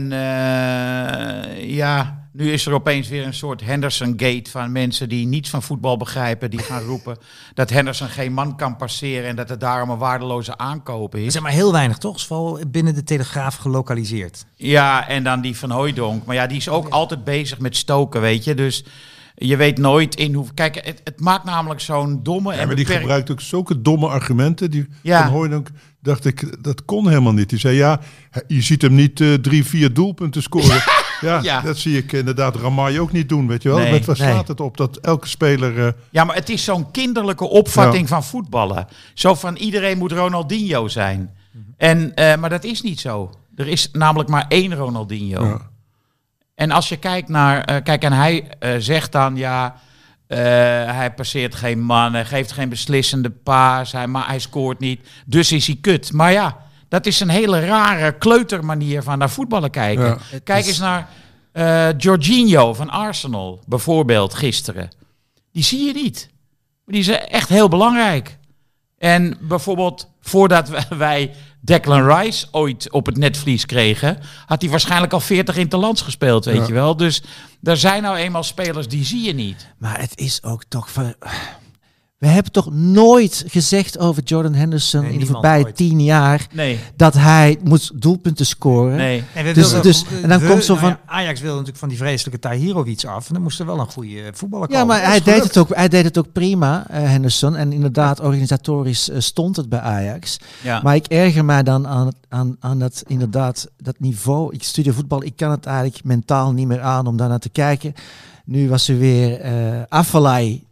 uh, ja, nu is er opeens weer een soort Henderson-gate van mensen die niets van voetbal begrijpen. Die gaan roepen dat Henderson geen man kan passeren en dat het daarom een waardeloze aankoop is. Er zijn maar heel weinig, toch? Is vooral binnen de Telegraaf gelokaliseerd. Ja, en dan die van Hooijdonk. Maar ja, die is ook altijd bezig met stoken, weet je. Dus je weet nooit in hoe... Kijk, het, het maakt namelijk zo'n domme... Ja, en maar die beperkt... gebruikt ook zulke domme argumenten. Die Ja. Van Hooijdonk, dacht ik, dat kon helemaal niet. Die zei, ja, je ziet hem niet uh, drie, vier doelpunten scoren. Ja, Ja. dat zie ik inderdaad Ramai ook niet doen, weet je wel. Nee. Met waar slaat Nee. het op dat elke speler... Uh, Ja, maar het is zo'n kinderlijke opvatting Ja. van voetballen. Zo van iedereen moet Ronaldinho zijn. En, uh, maar dat is niet zo. Er is namelijk maar één Ronaldinho. ja. En als je kijkt naar... Uh, kijk, en hij uh, zegt dan, ja... Uh, hij passeert geen man, hij geeft geen beslissende paas, hij, maar hij scoort niet. Dus is hij kut. Maar ja, dat is een hele rare kleutermanier van naar voetballen kijken. Ja. Kijk is- eens naar uh, Jorginho van Arsenal, bijvoorbeeld gisteren. Die zie je niet. Maar die is echt heel belangrijk. En bijvoorbeeld, voordat wij Declan Rice ooit op het netvlies kregen, had hij waarschijnlijk al veertig interlands gespeeld, weet Ja. je wel. Dus er zijn nou eenmaal spelers die zie je niet. Maar het is ook toch... Ver... We hebben toch nooit gezegd over Jordan Henderson Nee, in de niemand voorbije ooit. tien jaar Nee, dat hij moet doelpunten scoren. nee. En, we Dus- wilden- dus- en dan we- komt zo nou ja, van- Ajax wilde natuurlijk van die vreselijke Tahirovic af. En dan moest er wel een goede voetballer Ja, komen. maar Dat hij is deed, gelukt. het ook, hij deed het ook prima, uh, Henderson. En inderdaad, organisatorisch uh, stond het bij Ajax. Ja. Maar ik erger mij dan aan, het- aan, aan dat, inderdaad, dat niveau. Ik studeer voetbal, ik kan het eigenlijk mentaal niet meer aan om daar naar te kijken. Nu was er weer uh, Afellay,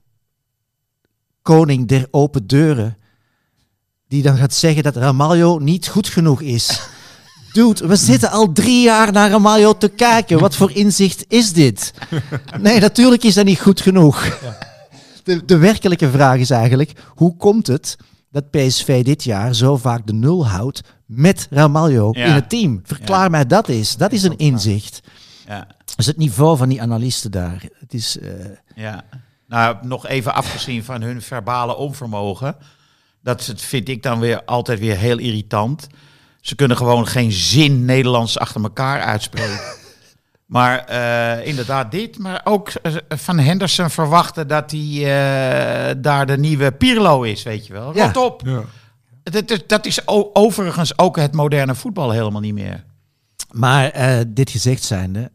koning der open deuren, die dan gaat zeggen dat Ramalho niet goed genoeg is. Dude, we zitten al drie jaar naar Ramalho te kijken. Wat voor inzicht is dit? Nee, natuurlijk is dat niet goed genoeg. De, de werkelijke vraag is eigenlijk, hoe komt het dat P S V dit jaar zo vaak de nul houdt met Ramalho Ja. in het team? Verklaar Ja. mij dat eens. Dat is een inzicht. Ja. Dat is het niveau van die analisten daar. Het is... Uh, Ja, nou nog even afgezien van hun verbale onvermogen. Dat is het- vind ik dan weer altijd weer heel irritant. Ze kunnen gewoon geen zin Nederlands achter elkaar uitspreken. Maar uh, inderdaad dit, maar ook uh, van Henderson verwachten dat hij uh, daar de nieuwe Pirlo is, weet je wel. Ja. Rot op. Ja. Dat is, dat is o- overigens ook het moderne voetbal helemaal niet meer. Maar uh, dit gezegd zijnde,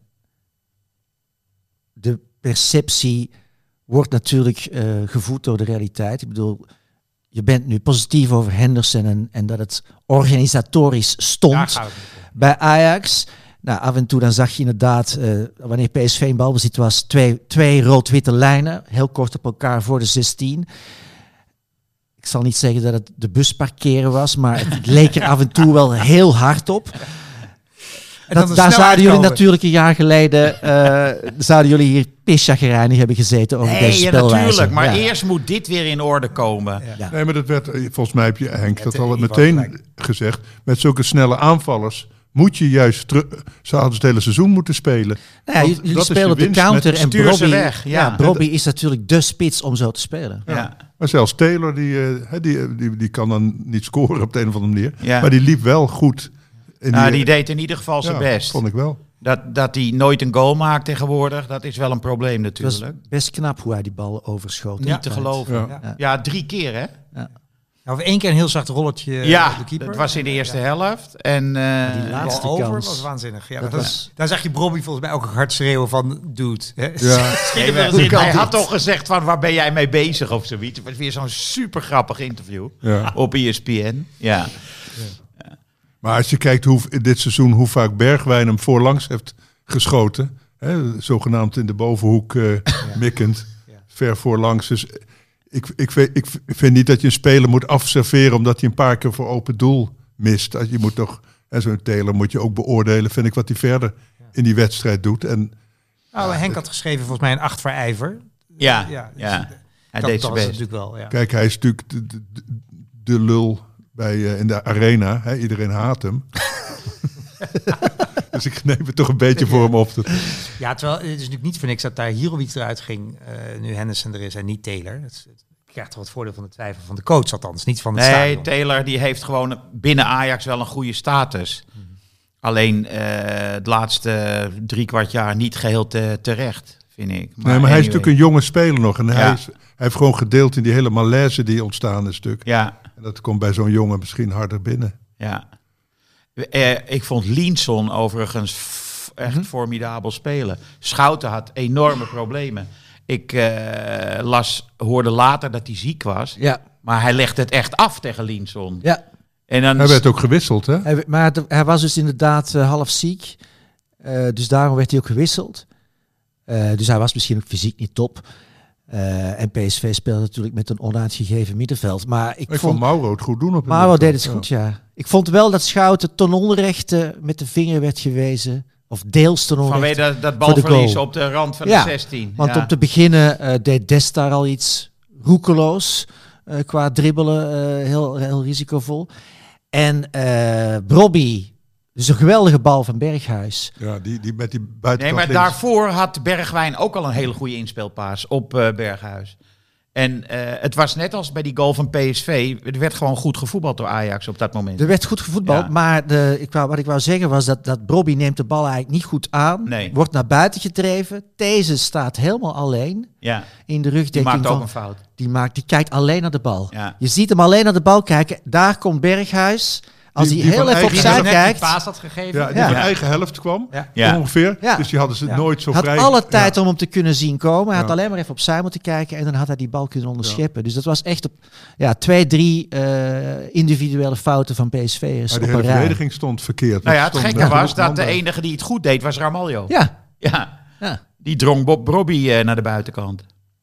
de perceptie wordt natuurlijk uh, gevoed door de realiteit. Ik bedoel, je bent nu positief over Henderson en, en dat het organisatorisch Daar stond gaat het niet om. bij Ajax. Nou, af en toe dan zag je inderdaad, uh, wanneer P S V in balbezit was, twee, twee rood-witte lijnen, heel kort op elkaar voor de zestien. Ik zal niet zeggen dat het de bus parkeren was, maar het leek er af en toe wel heel hard op. En dan Dat, de daar snelheid zouden jullie komen. natuurlijk een jaar geleden, uh, zouden jullie hier pischagerijnig hebben gezeten over Nee, deze ja, spelwijze. natuurlijk. Maar Ja. eerst moet dit weer in orde komen. Ja. Nee, maar dat werd, eh, volgens mij heb je Henk dat Ja, al Ivo meteen gelijk. gezegd. Met zulke snelle aanvallers moet je juist terug, ze hadden het hele seizoen moeten spelen. Nou ja, Want jullie dat is je spelen de winst counter met en stuur ze Brobby, weg, ja. ja, Brobby is natuurlijk de spits om zo te spelen. Ja. Maar zelfs Taylor, die, eh, hè, die, die, die kan dan niet scoren op de een of andere manier. Ja. Maar die liep wel goed. In Nou, die deed in ieder geval zijn ja, best. vond ik wel. Dat, dat hij nooit een goal maakt tegenwoordig, dat is wel een probleem Het was natuurlijk. best knap hoe hij die bal overschoot. Niet te geloven. Ja. Ja. Ja. Ja, drie keer hè? Ja. Nou, of één keer een heel zacht rolletje Ja, de keeper. dat was in de eerste Ja. helft. En uh, Die Die laatste bal over kans. was waanzinnig. Ja, Dat dat was- was, daar zag je Bobby volgens mij ook hard schreeuwen van dude. Hè? Ja. Schiet hem Nee, er eens in. hij had toch gezegd van waar ben jij mee bezig of zoiets. Het was weer zo'n super grappig interview Ja. op E S P N. Ja. Maar als je kijkt hoe, dit seizoen hoe vaak Bergwijn hem voorlangs heeft geschoten. Hè, zogenaamd in de bovenhoek uh, mikkend. Ja. Ver voorlangs. Dus ik, ik, weet, ik vind niet dat je een speler moet afserveren omdat hij een paar keer voor open doel mist. Dat je moet toch, en zo'n Taylor moet je ook beoordelen, vind ik, wat hij verder in die wedstrijd doet. En Nou, Henk had geschreven volgens mij een acht voor ijver. Ja, Ja, dus ja. Hij dat, deed dat zijn was best. natuurlijk wel. Ja. kijk, hij is natuurlijk de, de, de, de lul bij, uh, in de arena. Hè? Iedereen haat hem. Dus ik neem het toch een beetje voor hem op. Ja, terwijl het is natuurlijk niet voor niks dat daar Hirovic eruit ging, uh, nu Henderson er is en niet Taylor. Het, het krijgt toch het voordeel van de twijfel van de coach althans, niet van het Nee, stadion. Taylor die heeft gewoon binnen Ajax wel een goede status. Mm-hmm. Alleen uh, het laatste drie kwart jaar niet geheel te, terecht, vind ik. Maar nee, maar anyway. hij is natuurlijk een jonge speler nog. En Ja. hij, is, hij heeft gewoon gedeeld in die hele malaise die ontstaan is stuk. Ja, En dat komt bij zo'n jongen misschien harder binnen. ja. Uh, ik vond Lienson overigens f- echt mm-hmm. formidabel spelen. Schouten had enorme problemen. Ik uh, las, hoorde later dat hij ziek was. Ja. Maar hij legde het echt af tegen Lienson. Ja. En dan Hij werd ook gewisseld, hè? Hij, maar de, hij was dus inderdaad uh, half ziek. Uh, dus daarom werd hij ook gewisseld. Uh, dus hij was misschien ook fysiek niet top. Uh, en P S V speelde natuurlijk met een onuitgegeven middenveld. Maar ik, ik vond, vond Mauro het goed doen op het Mauro middenveld. deed het goed, ja. Ik vond wel dat Schouten ten onrechte met de vinger werd gewezen. Of deels ten onrechte. Vanwege dat, dat voor de balverlies goal. op de rand van Ja, de zestien. Want ja. om te beginnen uh, deed Dest daar al iets roekeloos. Uh, qua dribbelen, uh, heel, heel risicovol. En uh, Brobby, dus een geweldige bal van Berghuis. Ja, die, die met die Nee, buitenkant maar links. daarvoor had Bergwijn ook al een hele goede inspeelpaas op uh, Berghuis. En uh, het was net als bij die goal van P S V. Er werd gewoon goed gevoetbald door Ajax op dat moment. Er werd goed gevoetbald, Ja. maar de, ik wou, wat ik wou zeggen was dat, dat Brobby neemt de bal eigenlijk niet goed aan. Nee. Wordt naar buiten gedreven. Deze staat helemaal alleen Ja, in de die rugdekking. maakt ook van, een fout. die, maakt, die kijkt alleen naar de bal. Ja. Je ziet hem alleen naar de bal kijken. Daar komt Berghuis. Als Die- hij die heel van even eigen opzij helft- Net die kijkt, paas had gegeven. Ja, die Ja. van Ja. eigen helft kwam, Ja. Ja. ongeveer. Ja. Dus die hadden ze Ja. nooit zo had vrij. alle tijd Ja. om hem te kunnen zien komen. Hij had Ja. alleen maar even opzij moeten kijken en dan had hij die bal kunnen onderscheppen. Dus dat was echt op ja, twee, drie uh, individuele fouten van P S V'ers Maar op de een hele rij. verdediging stond verkeerd. Nou ja, Want het er gekke stond was genoeg dat de man bij. enige die het goed deed was Ramaljo. Ja, Ja, ja. die drong Bob Brobby uh, naar de buitenkant.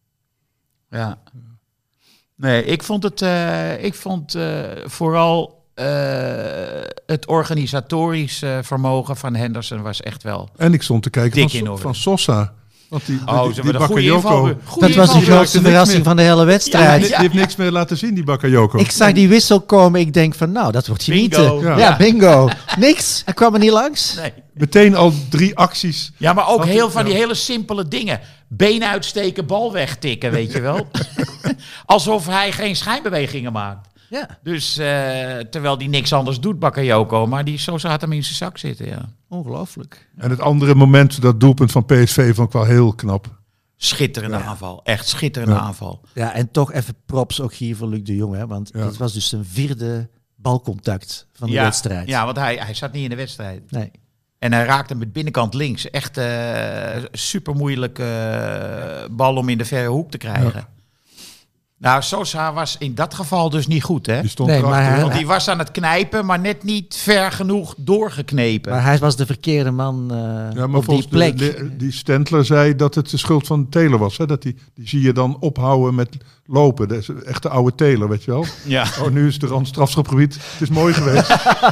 Ja. Nee, ik vond het, uh, ik vond uh, vooral uh, het organisatorisch uh, vermogen van Henderson was echt wel. En ik stond te kijken Dik van, in So- orde. van Sosa. Want die, Oh, die, ze die hebben een goede Bakayoko, inval. Dat was de grootste niks verrassing meer. van de hele wedstrijd. die, die heeft niks meer laten zien, die Bakayoko. Ik zag die wissel komen. Ik denk van, nou, dat wordt genieten. Bingo. Ja, Ja. bingo. Niks. Hij kwam er niet langs. Nee. Meteen al drie acties. Ja, maar ook Wat- heel van die ja. hele simpele dingen. Been uitsteken, bal wegtikken, weet je wel. Alsof hij geen schijnbewegingen maakt. Ja, Dus uh, terwijl die niks anders doet, Bakayoko. Maar die zo had hem in zijn zak zitten, ja. ongelooflijk. En het andere moment, dat doelpunt van P S V, vond ik wel heel knap. Schitterende Ja. aanval. Echt schitterende Ja. aanval. Ja, en toch even props ook hier voor Luc de Jong. Hè, want Ja. dat was dus zijn vierde balcontact van de ja, wedstrijd. Ja, want hij, hij zat niet in de wedstrijd. Nee. En hij raakte met binnenkant links. Echt uh, super moeilijke uh, bal om in de verre hoek te krijgen. Ja. Nou, Sosa was in dat geval dus niet goed, hè? Die stond Nee, erachter. maar hij- Want die was aan het knijpen, maar net niet ver genoeg doorgeknepen. Maar hij was de verkeerde man uh, Ja, maar op die volgens plek. de, de- die Stentler zei dat het de schuld van Taylor was. Hè? Dat die, die zie je dan ophouden met lopen. Dat is echt de oude Taylor, weet je wel. Ja. Oh, nu is de rand strafschopgebied. Het is mooi geweest.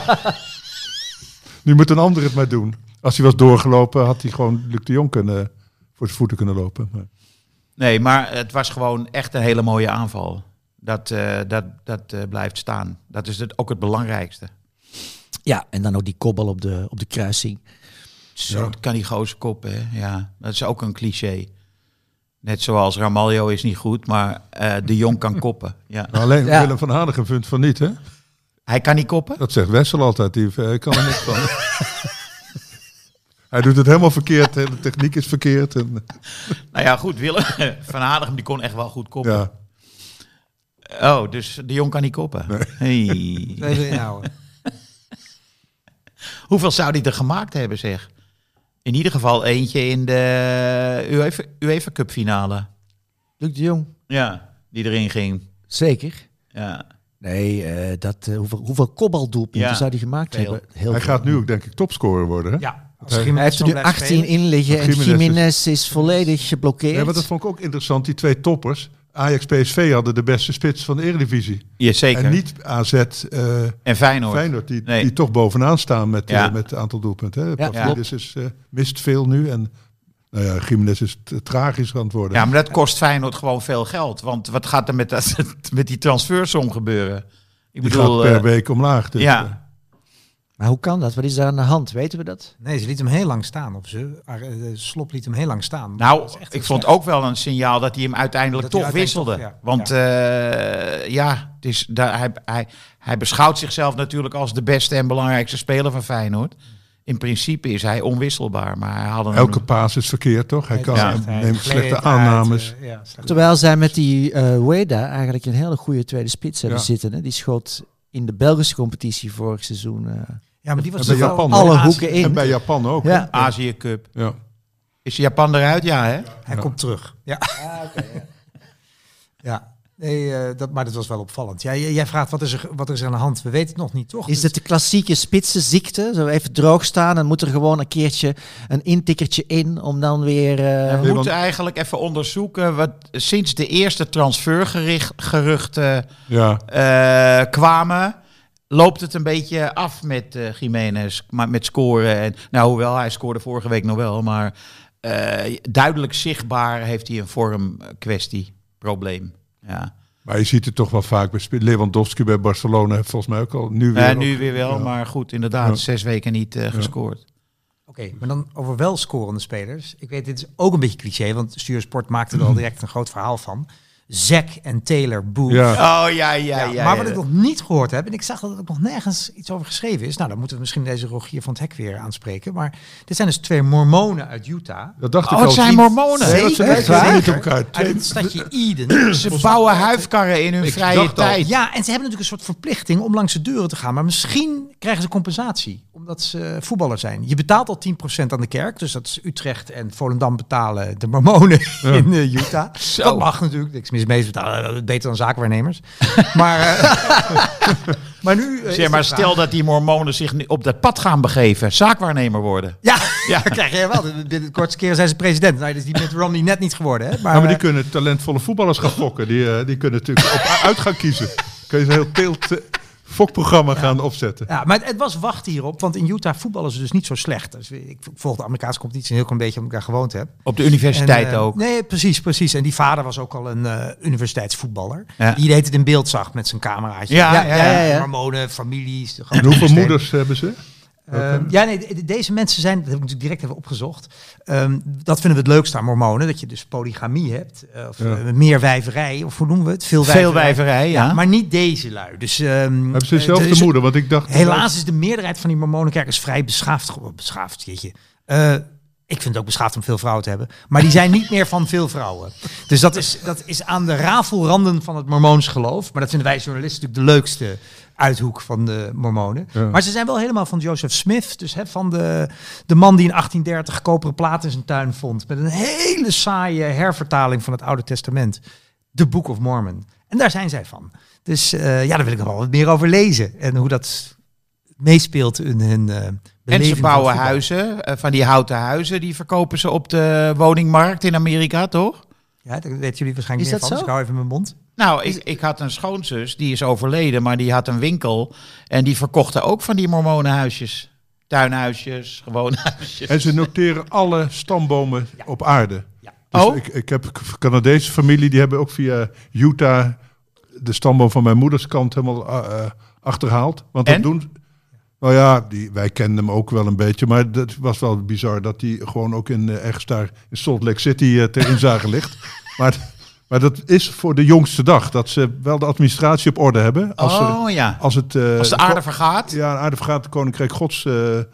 Nu moet een ander het maar doen. Als hij was doorgelopen, had hij gewoon Luc de Jong kunnen, voor zijn voeten kunnen lopen. Maar, Nee, maar het was gewoon echt een hele mooie aanval. Dat, uh, dat, dat uh, blijft staan. Dat is het, ook het belangrijkste. Ja, en dan ook die kobbel op de, op de kruising. Zo Ja. kan die gozer koppen, hè? Ja, dat is ook een cliché. Net zoals Ramaljo is niet goed, maar uh, de Jong kan koppen. Ja. nou, alleen Ja. Willem van Hanegem vindt van niet, hè? Hij kan niet koppen? Dat zegt Wessel altijd. Die uh, kan er niks van. Hij doet het helemaal verkeerd. Hè? De techniek is verkeerd. En, Nou ja, goed, Willem van Hanegem die kon echt wel goed koppen. ja. Oh, dus de Jong kan niet koppen. Nee. Hey. Even inhouden. Hoeveel zou die er gemaakt hebben, zeg? In ieder geval eentje in de UEFA, UEFA Cup finale. Luc de Jong, Ja, die erin ging. zeker. Ja. Nee, uh, dat, uh, hoeveel, hoeveel kopbaldoelpunten Ja, zou hij gemaakt veel. hebben? Heel Hij veel. gaat nu ook denk ik topscorer worden. Hè? Ja, als Hij- Gimenez Hij heeft er zo nu blijft achttien spelen. in liggen en Gimenez is- Gimenez is volledig geblokkeerd. Ja, maar dat vond ik ook interessant. Die twee toppers, Ajax P S V, hadden de beste spits van de Eredivisie. Ja, zeker. En niet A Z uh, En Feyenoord. Feyenoord, die, Nee. die toch bovenaan staan met, Ja. uh, met het aantal doelpunten. Hè. Ja, Pavlidis is, uh, mist veel nu en nou ja, Gimenez is t- tragisch aan het worden. Ja, maar dat kost Feyenoord gewoon veel geld. Want wat gaat er met, dat, met die transfersom gebeuren? Ik die bedoel, gaat per eh, week omlaag. Dus, ja. uh, Maar hoe kan dat? Wat is daar aan de hand? Weten we dat? Nee, ze liet hem heel lang staan. Of ze, uh, de Slop liet hem heel lang staan. Nou, Dat is echt ik heel vond slecht. ook wel een signaal dat hij hem uiteindelijk Dat hij toch uiteindelijk wisselde. toch, ja. Want ja, ja het is, daar, hij, hij, hij beschouwt zichzelf natuurlijk als de beste en belangrijkste speler van Feyenoord. In principe is hij onwisselbaar, maar hij had een... elke paas is verkeerd, toch? Hij kan, Ja. hij Hij neemt gleed slechte uit, aannames. uh, ja, slecht. Terwijl zij met die uh, Ueda eigenlijk een hele goede tweede spits hebben Ja. zitten. Hè? Die schoot in de Belgische competitie vorig seizoen. Uh, Ja, maar die was En bij toch Japan wel- alle Azië- hoeken in. En bij Japan ook. Ja. hè? Azië Cup. Ja. Is Japan eruit? Ja, hè? Hij komt terug. Ja. ja. Nee, eh, dat, maar dat was wel opvallend. Ja, jij, jij vraagt wat is, er, wat is er aan de hand? We weten het nog niet, toch? Is het de klassieke spitsenziekte? Zo even droog staan en moet er gewoon een keertje een intikkertje in om dan weer... uh, We Nee, moeten want- eigenlijk even onderzoeken wat sinds de eerste transfergeruchten Ja. eh, kwamen, loopt het een beetje af met uh, Gimenez, maar met scoren. En, nou, hoewel hij scoorde vorige week nog wel, maar uh, duidelijk zichtbaar heeft hij een vormkwestie, probleem. Ja. Maar je ziet het toch wel vaak bij spe- Lewandowski bij Barcelona heeft volgens mij ook al nu weer. Ja, ook- nu weer wel, ja. maar goed, inderdaad, Ja. zes weken niet uh, gescoord. Oké, maar dan over wel scorende spelers. Ik weet, dit is ook een beetje cliché, want Stuursport maakte er al direct een groot verhaal van. Zack en Taylor Booth. Ja. Oh ja, ja, ja. Ja, maar wat ja. ik nog niet gehoord heb, en ik zag dat er ook nog nergens iets over geschreven is. Nou, dan moeten we misschien deze Rogier van het Hek weer aanspreken. Maar dit zijn dus twee mormonen uit Utah. Dat dacht Oh, ik het al. zijn mormonen. Nee, dat ze Zeker, lijken zeker. niet op elkaar. Uit Twee- het stadje Eden. Ze bouwen huifkarren in hun Ik vrije dacht al. tijd. Ja, en ze hebben natuurlijk een soort verplichting om langs de deuren te gaan. Maar misschien krijgen ze compensatie, omdat ze voetballer zijn. Je betaalt al tien procent aan de kerk. Dus dat is Utrecht en Volendam betalen de mormonen in uh, Utah. Zo. Dat mag natuurlijk. Niks mis mee. Ze betalen beter dan zaakwaarnemers. maar, uh, maar nu... uh, is Zeg de maar, vraag- stel dat die mormonen zich nu op dat pad gaan begeven, zaakwaarnemer worden. Ja, ja, dat krijg je wel. Binnen de kortste keren zijn ze president. Nou, dat is die met Romney net niet geworden. Hè? Maar, Ja, maar die eh, kunnen talentvolle voetballers gaan fokken. Die, eh, die kunnen natuurlijk op uit gaan kiezen. Kun je een heel teelt eh, fokprogramma gaan opzetten. Ja, maar het, het was wachten hierop, want in Utah voetballen ze dus niet zo slecht. Dus ik volg de Amerikaanse competitie een heel klein beetje, omdat ik daar gewoond heb. Op de universiteit En, eh, ook. Nee, precies, precies. En die vader was ook al een uh, universiteitsvoetballer. Ja. Die deed het in beeld zag met zijn cameraatje. Ja, ja, ja, ja. Mormonen, families. de En hoeveel systeem. moeders hebben ze? Um, ja, nee, de- de- deze mensen zijn, dat heb ik natuurlijk direct even opgezocht. Um, dat vinden we het leukste aan mormonen, dat je dus polygamie hebt. uh, Of Ja. uh, meer wijverij, of hoe noemen we het? Veel wijverij. Veel wijverij, ja. Maar niet deze lui. Dus, um, Hebben ze uh, dezelfde er is- moeder? Want ik dacht... Helaas is de meerderheid van die mormonenkerkers vrij beschaafd. geworden. Beschaafd, jeetje. Uh, ik vind het ook beschaafd om veel vrouwen te hebben. Maar die zijn niet meer van veel vrouwen. Dus dat is, dat is aan de rafelranden van het mormoons geloof. Maar dat vinden wij journalisten natuurlijk de leukste uithoek van de mormonen. Ja. Maar ze zijn wel helemaal van Joseph Smith. Dus hè, van de, de man die in achttien dertig koperen plaat in zijn tuin vond. Met een hele saaie hervertaling van het Oude Testament. The Book of Mormon. En daar zijn zij van. Dus uh, ja, daar wil ik nog wel wat meer over lezen. En hoe dat meespeelt in hun uh, En beleving ze van bouwen voetbal. huizen, eh, van die houten huizen, die verkopen ze op de woningmarkt in Amerika, toch? Ja, dat weten jullie waarschijnlijk Is meer dat van. zo? Dus ik hou even mijn mond. Nou, ik, ik had een schoonzus, die is overleden, maar die had een winkel. En die verkochten ook van die mormonenhuisjes. Tuinhuisjes, gewone huisjes. En ze noteren alle stambomen op aarde. Ja. Dus Oh. ik, ik heb een Canadese familie, die hebben ook via Utah de stamboom van mijn moeders kant helemaal uh, uh, achterhaald. Want dat En? doen... Nou ja, die, wij kenden hem ook wel een beetje, maar dat was wel bizar dat hij gewoon ook in uh, ergens daar in Salt Lake City uh, ter inzage ligt. Maar, maar dat is voor de jongste dag, dat ze wel de administratie op orde hebben. Als, er, Oh ja, als, het, uh, als de aarde vergaat. Ja, de aarde vergaat, het Koninkrijk Gods uh,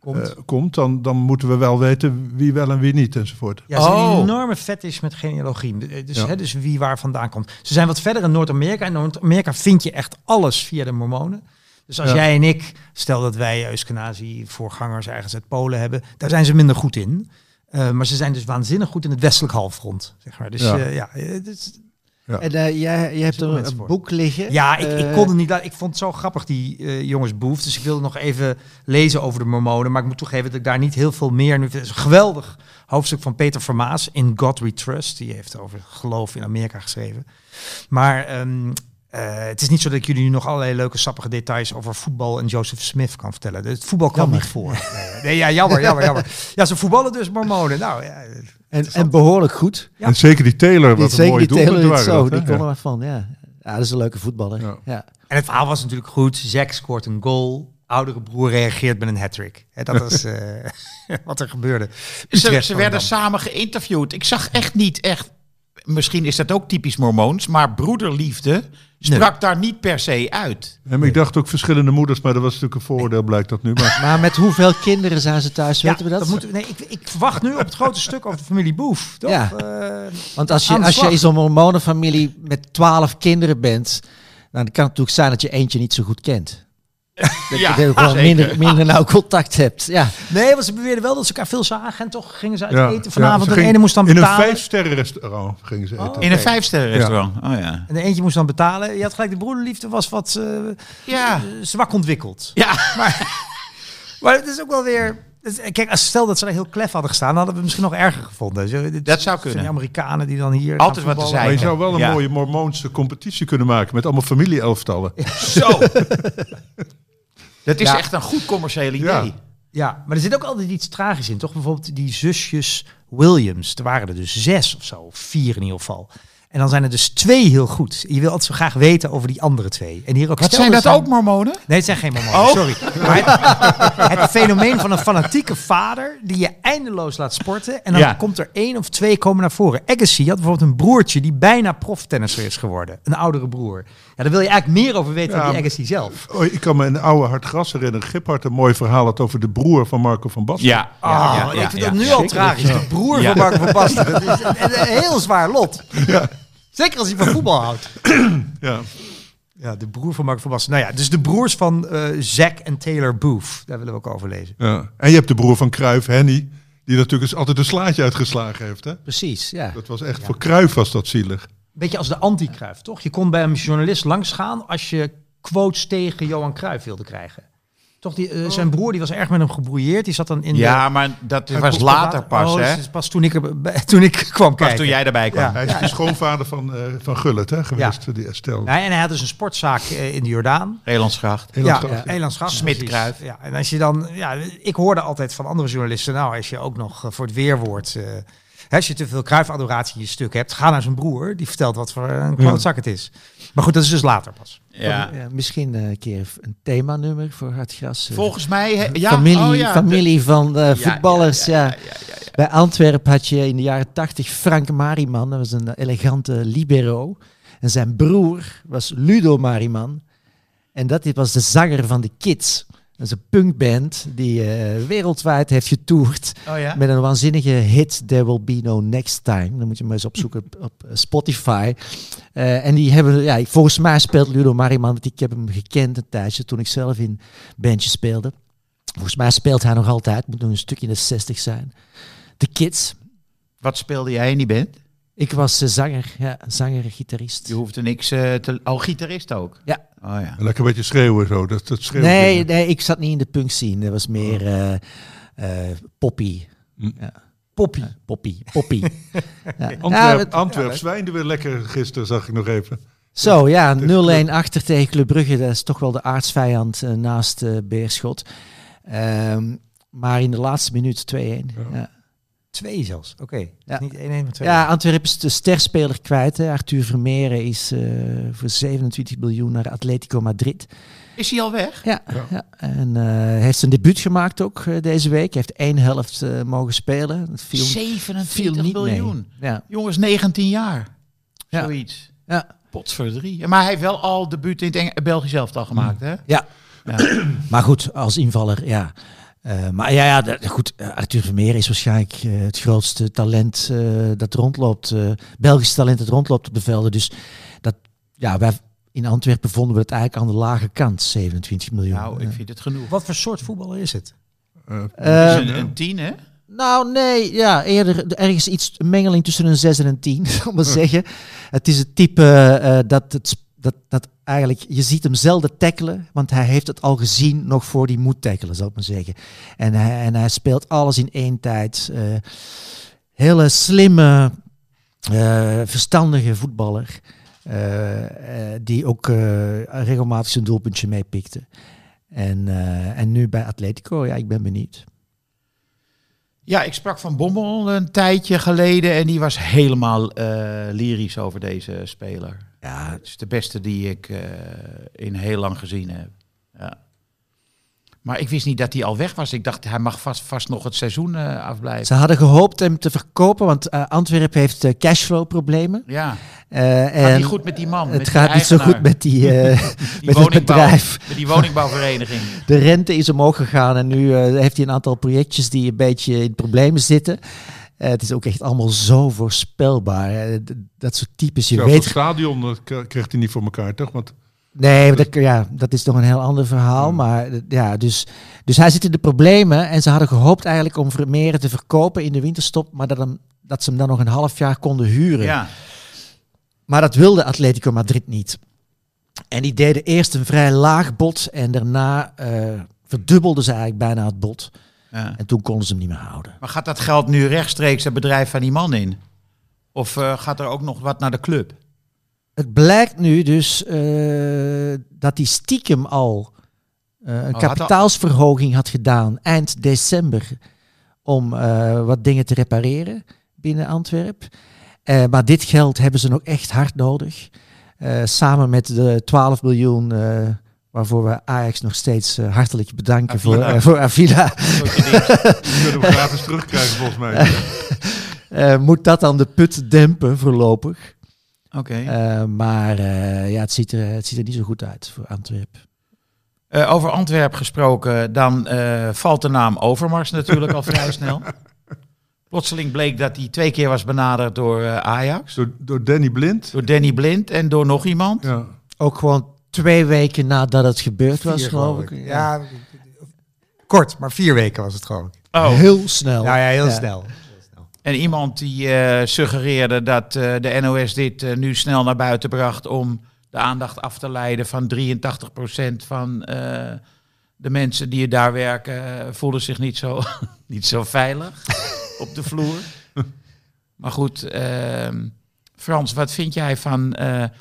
Komt. uh, komt, dan, dan moeten we wel weten wie wel en wie niet enzovoort. Ja, ze hebben Oh. een enorme fetish met genealogie. Dus, Ja. hè, dus wie waar vandaan komt. Ze zijn wat verder in Noord-Amerika. In Noord-Amerika vind je echt alles via de Mormonen. Dus als Ja. jij en ik, stel dat wij Euskanazi voorgangers ergens uit Polen hebben, daar zijn ze minder goed in. Uh, maar ze zijn dus waanzinnig goed in het westelijk halfrond. Zeg maar. Dus Ja. uh, ja, het is, Ja. En uh, jij, je hebt ook er mensen een voor. boek liggen. ja, ik, ik Eh, kon het niet laten. Ik vond het zo grappig, die uh, jongens Boef. Dus ik wilde nog even lezen over de Mormonen. Maar ik moet toegeven dat ik daar niet heel veel meer... Nu, het is een geweldig hoofdstuk van Peter Vermaas in God We Trust. Die heeft over geloof in Amerika geschreven. Maar um, uh, het is niet zo dat ik jullie nu nog allerlei leuke sappige details over voetbal en Joseph Smith kan vertellen. Het voetbal kwam Jammer. niet voor. Nee, nee, ja, jammer, jammer, jammer. Ja, ze voetballen dus Mormonen. Nou, ja, En, en behoorlijk goed. Ja. En zeker die Taylor, Die, wat een zeker mooie die Taylor doelpunten het waren zo, dat, die hè? kon Ja. er van, ja. Ja, dat is een leuke voetballer. Ja. Ja. En het verhaal was natuurlijk goed. Zack scoort een goal. Oudere broer reageert met een hat-trick. Hè, dat is uh, wat er gebeurde. Ze, Utrecht ze werden dan. samen geïnterviewd. Ik zag echt niet echt... Misschien is dat ook typisch Mormoons, maar broederliefde sprak daar niet per se uit. En ik dacht ook verschillende moeders, maar dat was natuurlijk een voordeel, blijkt dat nu. Maar Maar met hoeveel kinderen zijn ze thuis, Ja, weten we dat? moeten we, nee, ik, ik wacht nu op het grote stuk over de familie Boef. Toch? Ja. Uh, Want als je, aan de als je slag. in zo'n Mormonenfamilie met twaalf kinderen bent, dan kan het natuurlijk zijn dat je eentje niet zo goed kent. Dat Ja, je gewoon zeker. minder, minder nauw contact hebt. Ja. nee, want ze beweerden wel dat ze elkaar veel zagen. En toch gingen ze uit ja, eten vanavond. ja, ze en de ging- ene moest dan in betalen. een vijfsterrenrestaurant gingen ze eten. Oh. In een vijfsterrenrestaurant. Oh ja. En de eentje moest dan betalen. Je had gelijk, de broederliefde was wat uh, Ja. zwak ontwikkeld. Ja. Maar het is ook wel weer... dus, kijk, als stel dat ze er heel klef hadden gestaan, dan hadden we het misschien nog erger gevonden. Zo, dit- Dat zou zijn kunnen. Die Amerikanen die dan hier Altijd gaan wat te voetballen. Maar je zeiken. zou wel een Ja. mooie Mormoonse competitie kunnen maken met allemaal familie-elftallen. Zo. Dat is Ja. echt een goed commercieel idee. Ja. Ja, maar er zit ook altijd iets tragisch in, toch? Bijvoorbeeld die zusjes Williams. Er waren er dus zes of zo, of vier in ieder geval. En dan zijn er dus twee heel goed. Je wil altijd zo graag weten over die andere twee. En hier ook Wat stel zijn dat zijn- ook Mormonen? Nee, het zijn geen mormonen, Oh. sorry. Maar het, het fenomeen van een fanatieke vader die je eindeloos laat sporten. En dan Ja. komt er één of twee komen naar voren. Agassi had bijvoorbeeld een broertje die bijna proftennisser is geworden. Een oudere broer. Ja, daar wil je eigenlijk meer over weten Ja, dan die Agassi zelf. Oh, ik kan me een oude Hartgras herinneren. Giphart een mooi verhaal had over de broer van Marco van Basten. Ja. Ah, ja, ik ja, vind ja. dat nu al tragisch. De broer Ja. van Marco van Basten. Dat is een, een heel zwaar lot. Zeker als hij van voetbal houdt. Ja. Ja, de broer van Marco van Basten. Nou ja, dus de broers van uh, Zack en Taylor Booth. Daar willen we ook over lezen. Ja. En je hebt de broer van Cruijff, Henny, die natuurlijk eens altijd een slaatje uitgeslagen heeft. Hè? Precies, ja. Dat was echt, voor Cruijff was dat zielig. Beetje als de anti-Cruijff, toch? Je kon bij een journalist langsgaan als je quotes tegen Johan Cruijff wilde krijgen. Toch, die, uh, zijn broer die was erg met hem gebrouilleerd. Die zat dan in Ja, maar dat de... was later pas, oh, hè? dus pas toen ik, er, bij- toen ik kwam Pas kijken. toen jij erbij kwam. Ja. Hij is de schoonvader van, uh, van Gullit hè, geweest, die Estelle. Nee, en hij had dus een sportzaak uh, in de Jordaan. Relandsgracht. Heel Ja, lastig. ja. Elandsgracht. Smit precies. Cruijff. Ja, en als je dan, ja, ik hoorde altijd van andere journalisten, nou, als je ook nog uh, voor het weerwoord, uh, hè, als je te veel Cruijff-adoratie in je stuk hebt, ga naar zijn broer, die vertelt wat voor een klootzak het is. Maar goed, dat is dus later pas. Ja. Ja, misschien uh, een keer een themanummer voor Hartgras. uh. Volgens mij... he- Ja, familie, oh ja, familie van uh, de- voetballers. Ja, ja, ja, ja, ja. Bij Antwerpen had je in de jaren tachtig Frank Mariman. Dat was een elegante libero. En zijn broer was Ludo Mariman. En dat was de zanger van de Kids. Dat is een punkband die uh, wereldwijd heeft getoerd. Oh ja? Met een waanzinnige hit, There Will Be No Next Time. Dan moet je maar eens opzoeken op, op Spotify. Uh, en die hebben, ja, volgens mij speelt Ludo Mariman, want ik heb hem gekend een tijdje toen ik zelf in bandjes speelde. Volgens mij speelt hij nog altijd, moet nog een stuk in de zestig zijn. De Kids. Wat speelde jij in die band? Ik was uh, zanger, ja, zanger, gitarist. Je hoefde niks uh, te... Oh, gitarist ook? Ja. Oh ja. Lekker een beetje schreeuwen zo. Dat, dat schreeuwen Nee, dingen. nee, ik zat niet in de punk scene. Dat was meer uh, uh, poppy. Hm. Ja. Poppy. Ja, poppy, poppy. Ja. Antwerp, Ja, het- Antwerp ja, zwijnde weer lekker gisteren, zag ik nog even. Zo, ja, Tegen nul-een achter tegen Club Brugge. Dat is toch wel de aartsvijand uh, naast uh, Beerschot. Um, maar in de laatste minuut twee-een. Ja. Ja. Twee zelfs, oké. Okay. Ja. Niet één-één, maar twee. Ja, Antwerpen is de sterspeler kwijt. Hè. Arthur Vermeeren is uh, voor zevenentwintig miljoen naar Atletico Madrid. Is hij al weg? Ja, Ja. ja. En uh, heeft zijn debuut gemaakt ook uh, deze week. Hij heeft één helft uh, mogen spelen. Het viel, viel zevenentwintig niet miljoen. mee. Ja. Jongens, negentien jaar. Ja. Zoiets. Ja. Potverdrie. Maar hij heeft wel al debuut in het Eng- Belgisch elftal gemaakt, hè? Ja. Ja. Maar goed, als invaller, ja. Uh, maar ja, ja dat, goed, Arthur Vermeer is waarschijnlijk uh, het grootste talent uh, dat rondloopt. Uh, Belgisch talent dat rondloopt op de velden. Dus dat, ja, wij in Antwerpen vonden we het eigenlijk aan de lage kant, zevenentwintig miljoen. Nou, ik vind het genoeg. Wat voor soort voetballer is het? Uh, Uh, een, een tien, hè? Nou, nee, ja, eerder ergens iets een mengeling tussen een zes en een tien, zal ik maar zeggen. Het is het type uh, dat het dat, dat eigenlijk, je ziet hem zelden tackelen, want hij heeft het al gezien nog voor hij moet tackelen, zal ik maar zeggen. En hij, en hij speelt alles in één tijd. Uh, hele slimme, uh, verstandige voetballer, uh, uh, die ook uh, regelmatig zijn doelpuntje meepikte. En, uh, en nu bij Atletico, ja, ik ben benieuwd. Ja, ik sprak Van Bommel een tijdje geleden en die was helemaal uh, lyrisch over deze speler. Ja, het is de beste die ik uh, in heel lang gezien heb. Ja. Maar ik wist niet dat hij al weg was. Ik dacht, hij mag vast, vast nog het seizoen uh, afblijven. Ze hadden gehoopt hem te verkopen, want uh, Antwerpen heeft uh, cashflow-problemen. Ja, uh, het gaat niet goed met die man. Het met gaat niet zo goed met, die, uh, die met het bedrijf. Met die woningbouwvereniging. De rente is omhoog gegaan en nu uh, heeft hij een aantal projectjes die een beetje in problemen zitten. Uh, het is ook echt allemaal zo voorspelbaar. Uh, dat soort types, je ja, weet... Het stadion dat kreeg hij niet voor elkaar, toch? Want... Nee, dat, ja, dat is nog een heel ander verhaal. Ja. Maar ja, dus, dus hij zit in de problemen. En ze hadden gehoopt eigenlijk om Vermeer te verkopen in de winterstop. Maar dat, hem, dat ze hem dan nog een half jaar konden huren. Ja. Maar dat wilde Atletico Madrid niet. En die deden eerst een vrij laag bod. En daarna uh, verdubbelden ze eigenlijk bijna het bod. Ja. En toen konden ze hem niet meer houden. Maar gaat dat geld nu rechtstreeks het bedrijf van die man in? Of uh, gaat er ook nog wat naar de club? Het blijkt nu dus uh, dat hij stiekem al uh, een oh, kapitaalsverhoging had gedaan eind december om uh, wat dingen te repareren binnen Antwerpen. Uh, maar dit geld hebben ze nog echt hard nodig. Uh, samen met de twaalf miljoen uh, waarvoor we Ajax nog steeds uh, hartelijk bedanken Avila. voor, uh, voor Avila. Die kunnen we gratis terugkrijgen volgens mij. uh, moet dat dan de put dempen voorlopig. Oké. Okay. Uh, maar uh, ja, het ziet, er, het ziet er niet zo goed uit voor Antwerpen. Uh, over Antwerpen gesproken, dan uh, valt de naam Overmars natuurlijk al vrij snel. Plotseling bleek dat hij twee keer was benaderd door uh, Ajax. Door, door Danny Blind. Door Danny Blind en door nog iemand. Ja. Ook gewoon twee weken nadat het gebeurd vier, was, geloof ik. ik. Ja. ja, kort, maar vier weken was het gewoon. Oh. Heel snel. Ja, ja heel ja. snel. En iemand die uh, suggereerde dat uh, de N O S dit uh, nu snel naar buiten bracht om de aandacht af te leiden van drieëntachtig procent van uh, de mensen die daar werken, uh, voelden zich niet zo, niet zo veilig op de vloer. Maar goed, uh, Frans, wat vind jij van uh, uh,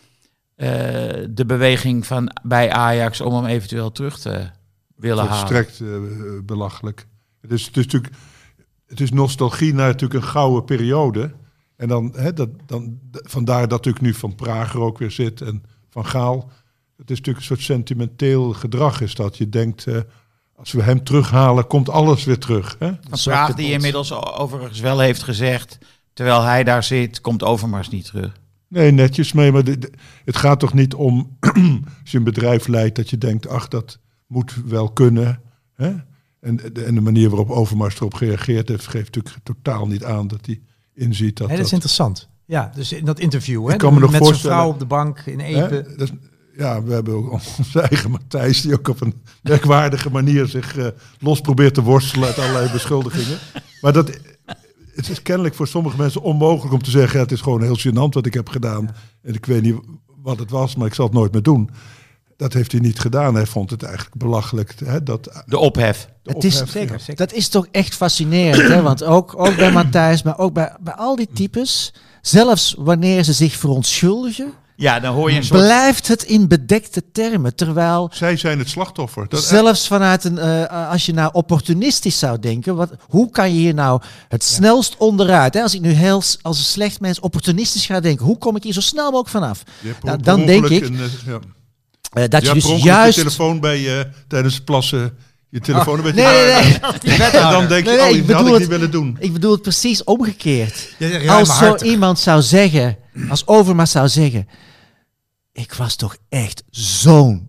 de beweging van bij Ajax om hem eventueel terug te willen halen? Volstrekt uh, belachelijk. Het is, het is natuurlijk... Het is nostalgie naar natuurlijk een gouden periode. En dan, hè, dat, dan vandaar dat natuurlijk nu Van Praag er ook weer zit en Van Gaal. Het is natuurlijk een soort sentimenteel gedrag is dat. Je denkt, uh, als we hem terughalen, komt alles weer terug. Hè? Van Praag die inmiddels overigens wel heeft gezegd, terwijl hij daar zit, komt Overmars niet terug. Nee, netjes mee. Maar de, de, het gaat toch niet om, als je een bedrijf leidt, dat je denkt, ach, dat moet wel kunnen, hè? En de, en de manier waarop Overmars erop gereageerd heeft, geeft natuurlijk totaal niet aan dat hij inziet dat... Nee, dat is dat... interessant. Ja, dus in dat interview, hè, Ik kan me nog met voorstellen, zijn vrouw op de bank in Epe. Hè, dat is, ja, we hebben ook onze eigen Matthijs, die ook op een merkwaardige manier zich uh, los probeert te worstelen uit allerlei beschuldigingen. Maar dat, het is kennelijk voor sommige mensen onmogelijk om te zeggen, ja, het is gewoon heel gênant wat ik heb gedaan. Ja. En ik weet niet wat het was, maar ik zal het nooit meer doen. Dat heeft hij niet gedaan. Hij vond het eigenlijk belachelijk. Hè, dat, de ophef. De het ophef, is, ja. zeker, zeker. Dat is toch echt fascinerend. Hè? Want ook, ook bij Matthijs, maar ook bij, bij al die types, zelfs wanneer ze zich verontschuldigen, ja, dan hoor je een soort... blijft het in bedekte termen. Terwijl zij zijn het slachtoffer. Dat zelfs vanuit een, uh, als je nou opportunistisch zou denken, wat, hoe kan je hier nou het ja. snelst onderuit? Hè? Als ik nu heel als een slecht mens opportunistisch ga denken, hoe kom ik hier zo snel mogelijk vanaf? Nou, dan denk ik... Een, uh, ja. Uh, dat je, je dus dus juist... je telefoon bij je tijdens het plassen... Je telefoon oh, een beetje... Nee, nee, nee. nee. En dan denk je, nee, nee, oh, ik dat had ik het, niet willen doen. Ik bedoel het precies omgekeerd. Ja, ja, als zo iemand zou zeggen... Als Overmars zou zeggen... Ik was toch echt zo'n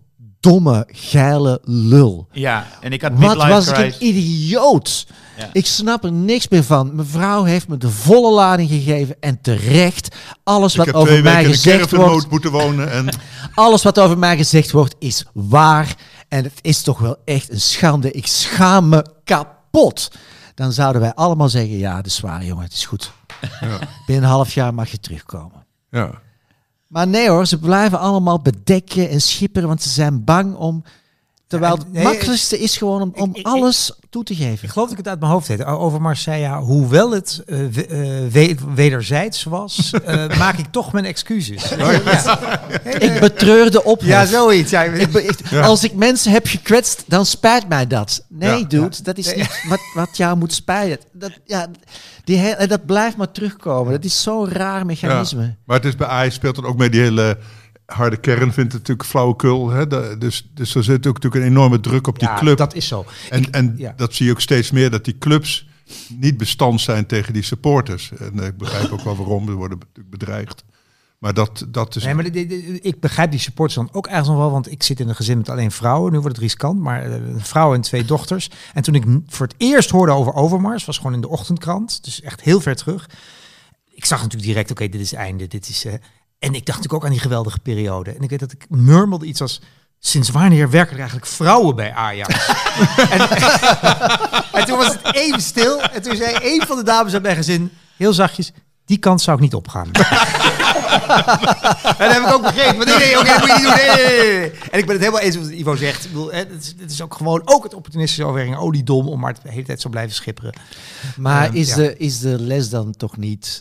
domme, geile lul. Ja, en ik had Wat midlife was ik crisis. een idioot. Ja. Ik snap er niks meer van. Mevrouw heeft me de volle lading gegeven en terecht. Alles Ik wat heb over twee mij weken in een gezegd caravan wordt, moeten wonen. En alles wat over mij gezegd wordt is waar. En het is toch wel echt een schande. Ik schaam me kapot. Dan zouden wij allemaal zeggen, ja, dat is waar, jongen, het is goed. ja, Binnen een half jaar mag je terugkomen. ja. Maar nee hoor, ze blijven allemaal bedekken en schipperen, want ze zijn bang om... Terwijl Ja, het nee, makkelijkste is gewoon om, om ik- ik- alles toe te geven. Ik geloof dat ik het uit mijn hoofd weet. Over Marseilla, hoewel het uh, we- uh, we- wederzijds was, uh, maak ik toch mijn excuses. Ja. Ik betreur de ophef. Ja, zoiets. Ja. Ik be- ik- Ja. Als ik mensen heb gekwetst, dan spijt mij dat. Nee, Ja. dude, dat is niet wat, wat jou moet spijten. Dat, ja, die he- en dat blijft maar terugkomen. Dat is zo'n raar mechanisme. Ja. Maar het is bij Ajax speelt het ook mee die hele harde kern, vindt het natuurlijk flauwekul. Hè? Da- Dus, dus er zit ook natuurlijk een enorme druk op die Ja, club. dat is zo. En, Ik- en ja. dat zie je ook steeds meer, dat die clubs niet bestand zijn tegen die supporters. En eh, ik begrijp ook wel waarom, ze worden natuurlijk bedreigd. Maar dat, dat is... Nee, maar de- de- de- ik begrijp die supporters dan ook ergens nog wel, want ik zit in een gezin met alleen vrouwen. Nu wordt het riskant, maar eh, een vrouw en twee dochters. En toen ik n- voor het eerst hoorde over Overmars, was gewoon in de ochtendkrant, dus echt heel ver terug. Ik zag natuurlijk direct, oké, dit is het einde, dit is... eh, en ik dacht natuurlijk ook aan die geweldige periode. En ik weet dat ik murmelde iets als, sinds wanneer werken er eigenlijk vrouwen bij Ajax? en, en toen was het even stil. En toen zei een van de dames uit mijn gezin, heel zachtjes, die kant zou ik niet opgaan. En dat heb ik ook begrepen. Maar nee, nee, oké, dat moet je niet doen. Nee, nee, nee, nee. En ik ben het helemaal eens met wat Ivo zegt. Ik bedoel, hè, het, is, het is ook gewoon ook het opportunistische overweging. Oliedom om maar de hele tijd zo blijven schipperen. Maar Ehm, is, ja. de, is de les dan toch niet...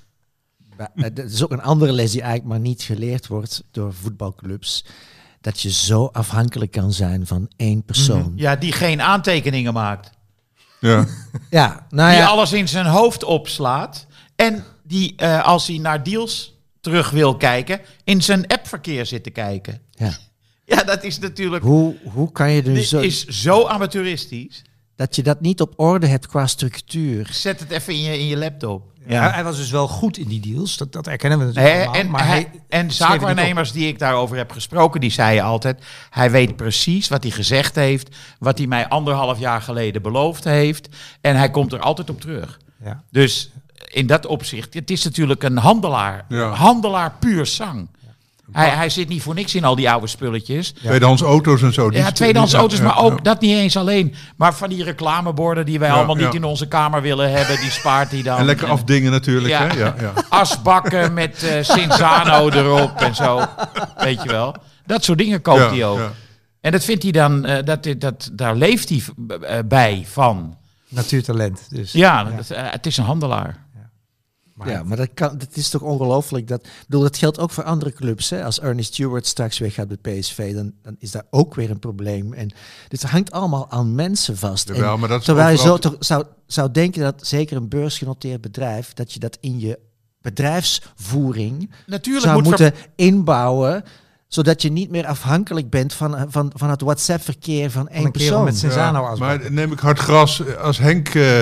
Dat is ook een andere les die eigenlijk maar niet geleerd wordt door voetbalclubs. Dat je zo afhankelijk kan zijn van één persoon. Ja, die geen aantekeningen maakt. Ja. Ja, nou Die ja. alles in zijn hoofd opslaat. En die, eh, als hij naar deals terug wil kijken, in zijn appverkeer zit te kijken. ja. Ja, dat is natuurlijk... Hoe, hoe kan je Dit dus zo, is zo amateuristisch. dat je dat niet op orde hebt qua structuur? Zet het even in je, in je laptop. Hij, hij was dus wel goed in die deals. Dat, dat erkennen we natuurlijk Hè, allemaal. en, maar hij, hij, en schreef het niet zaakwaarnemers die ik daarover heb gesproken, die zeiden altijd, hij weet precies wat hij gezegd heeft, wat hij mij anderhalf jaar geleden beloofd heeft. En hij komt er altijd op terug. op. Ja. Dus in dat opzicht, het is natuurlijk een handelaar. Ja. Handelaar puur zang. Hij, hij zit niet voor niks in al die oude spulletjes. Tweedehands auto's en zo. die- Ja, tweedehands die- auto's, ja, maar ook ja. dat niet eens alleen. Maar van die reclameborden die wij Ja, allemaal niet ja. in onze kamer willen hebben, die spaart hij dan. En lekker afdingen natuurlijk. Ja. Hè? Ja, ja. Asbakken met uh, Cinzano erop en zo. Weet je wel. Dat soort dingen koopt Ja, hij ook. ja. En dat vindt hij dan, uh, dat, dat, daar leeft hij uh, bij van. Natuurtalent. Dus. Ja, dat, uh, het is een handelaar. Maar Ja, maar dat, kan, dat is toch ongelooflijk. Dat, ik bedoel, dat geldt ook voor andere clubs. Hè? Als Ernest Stewart straks weggaat bij P S V, dan, dan is daar ook weer een probleem. En, dus het hangt allemaal aan mensen vast. Jawel, En maar dat is terwijl je zo overal- toch zou, zou denken dat zeker een beursgenoteerd bedrijf, dat je dat in je bedrijfsvoering Natuurlijk zou moet moeten inbouwen, zodat je niet meer afhankelijk bent van, van, van het WhatsApp-verkeer van van één een kerel persoon. met Cinzano Ja, als maar neem ik hard gras, als Henk eh,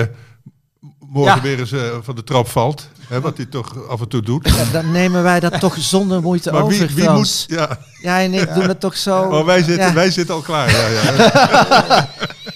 morgen Ja. weer eens eh, van de trap valt, hè, wat hij toch af en toe doet. Ja, dan nemen wij dat toch zonder moeite Maar over, wie, wie Frans. moet... Ja, Ja, en ik doe dat toch zo. maar wij zitten, Ja. wij zitten al klaar. Ja, ja.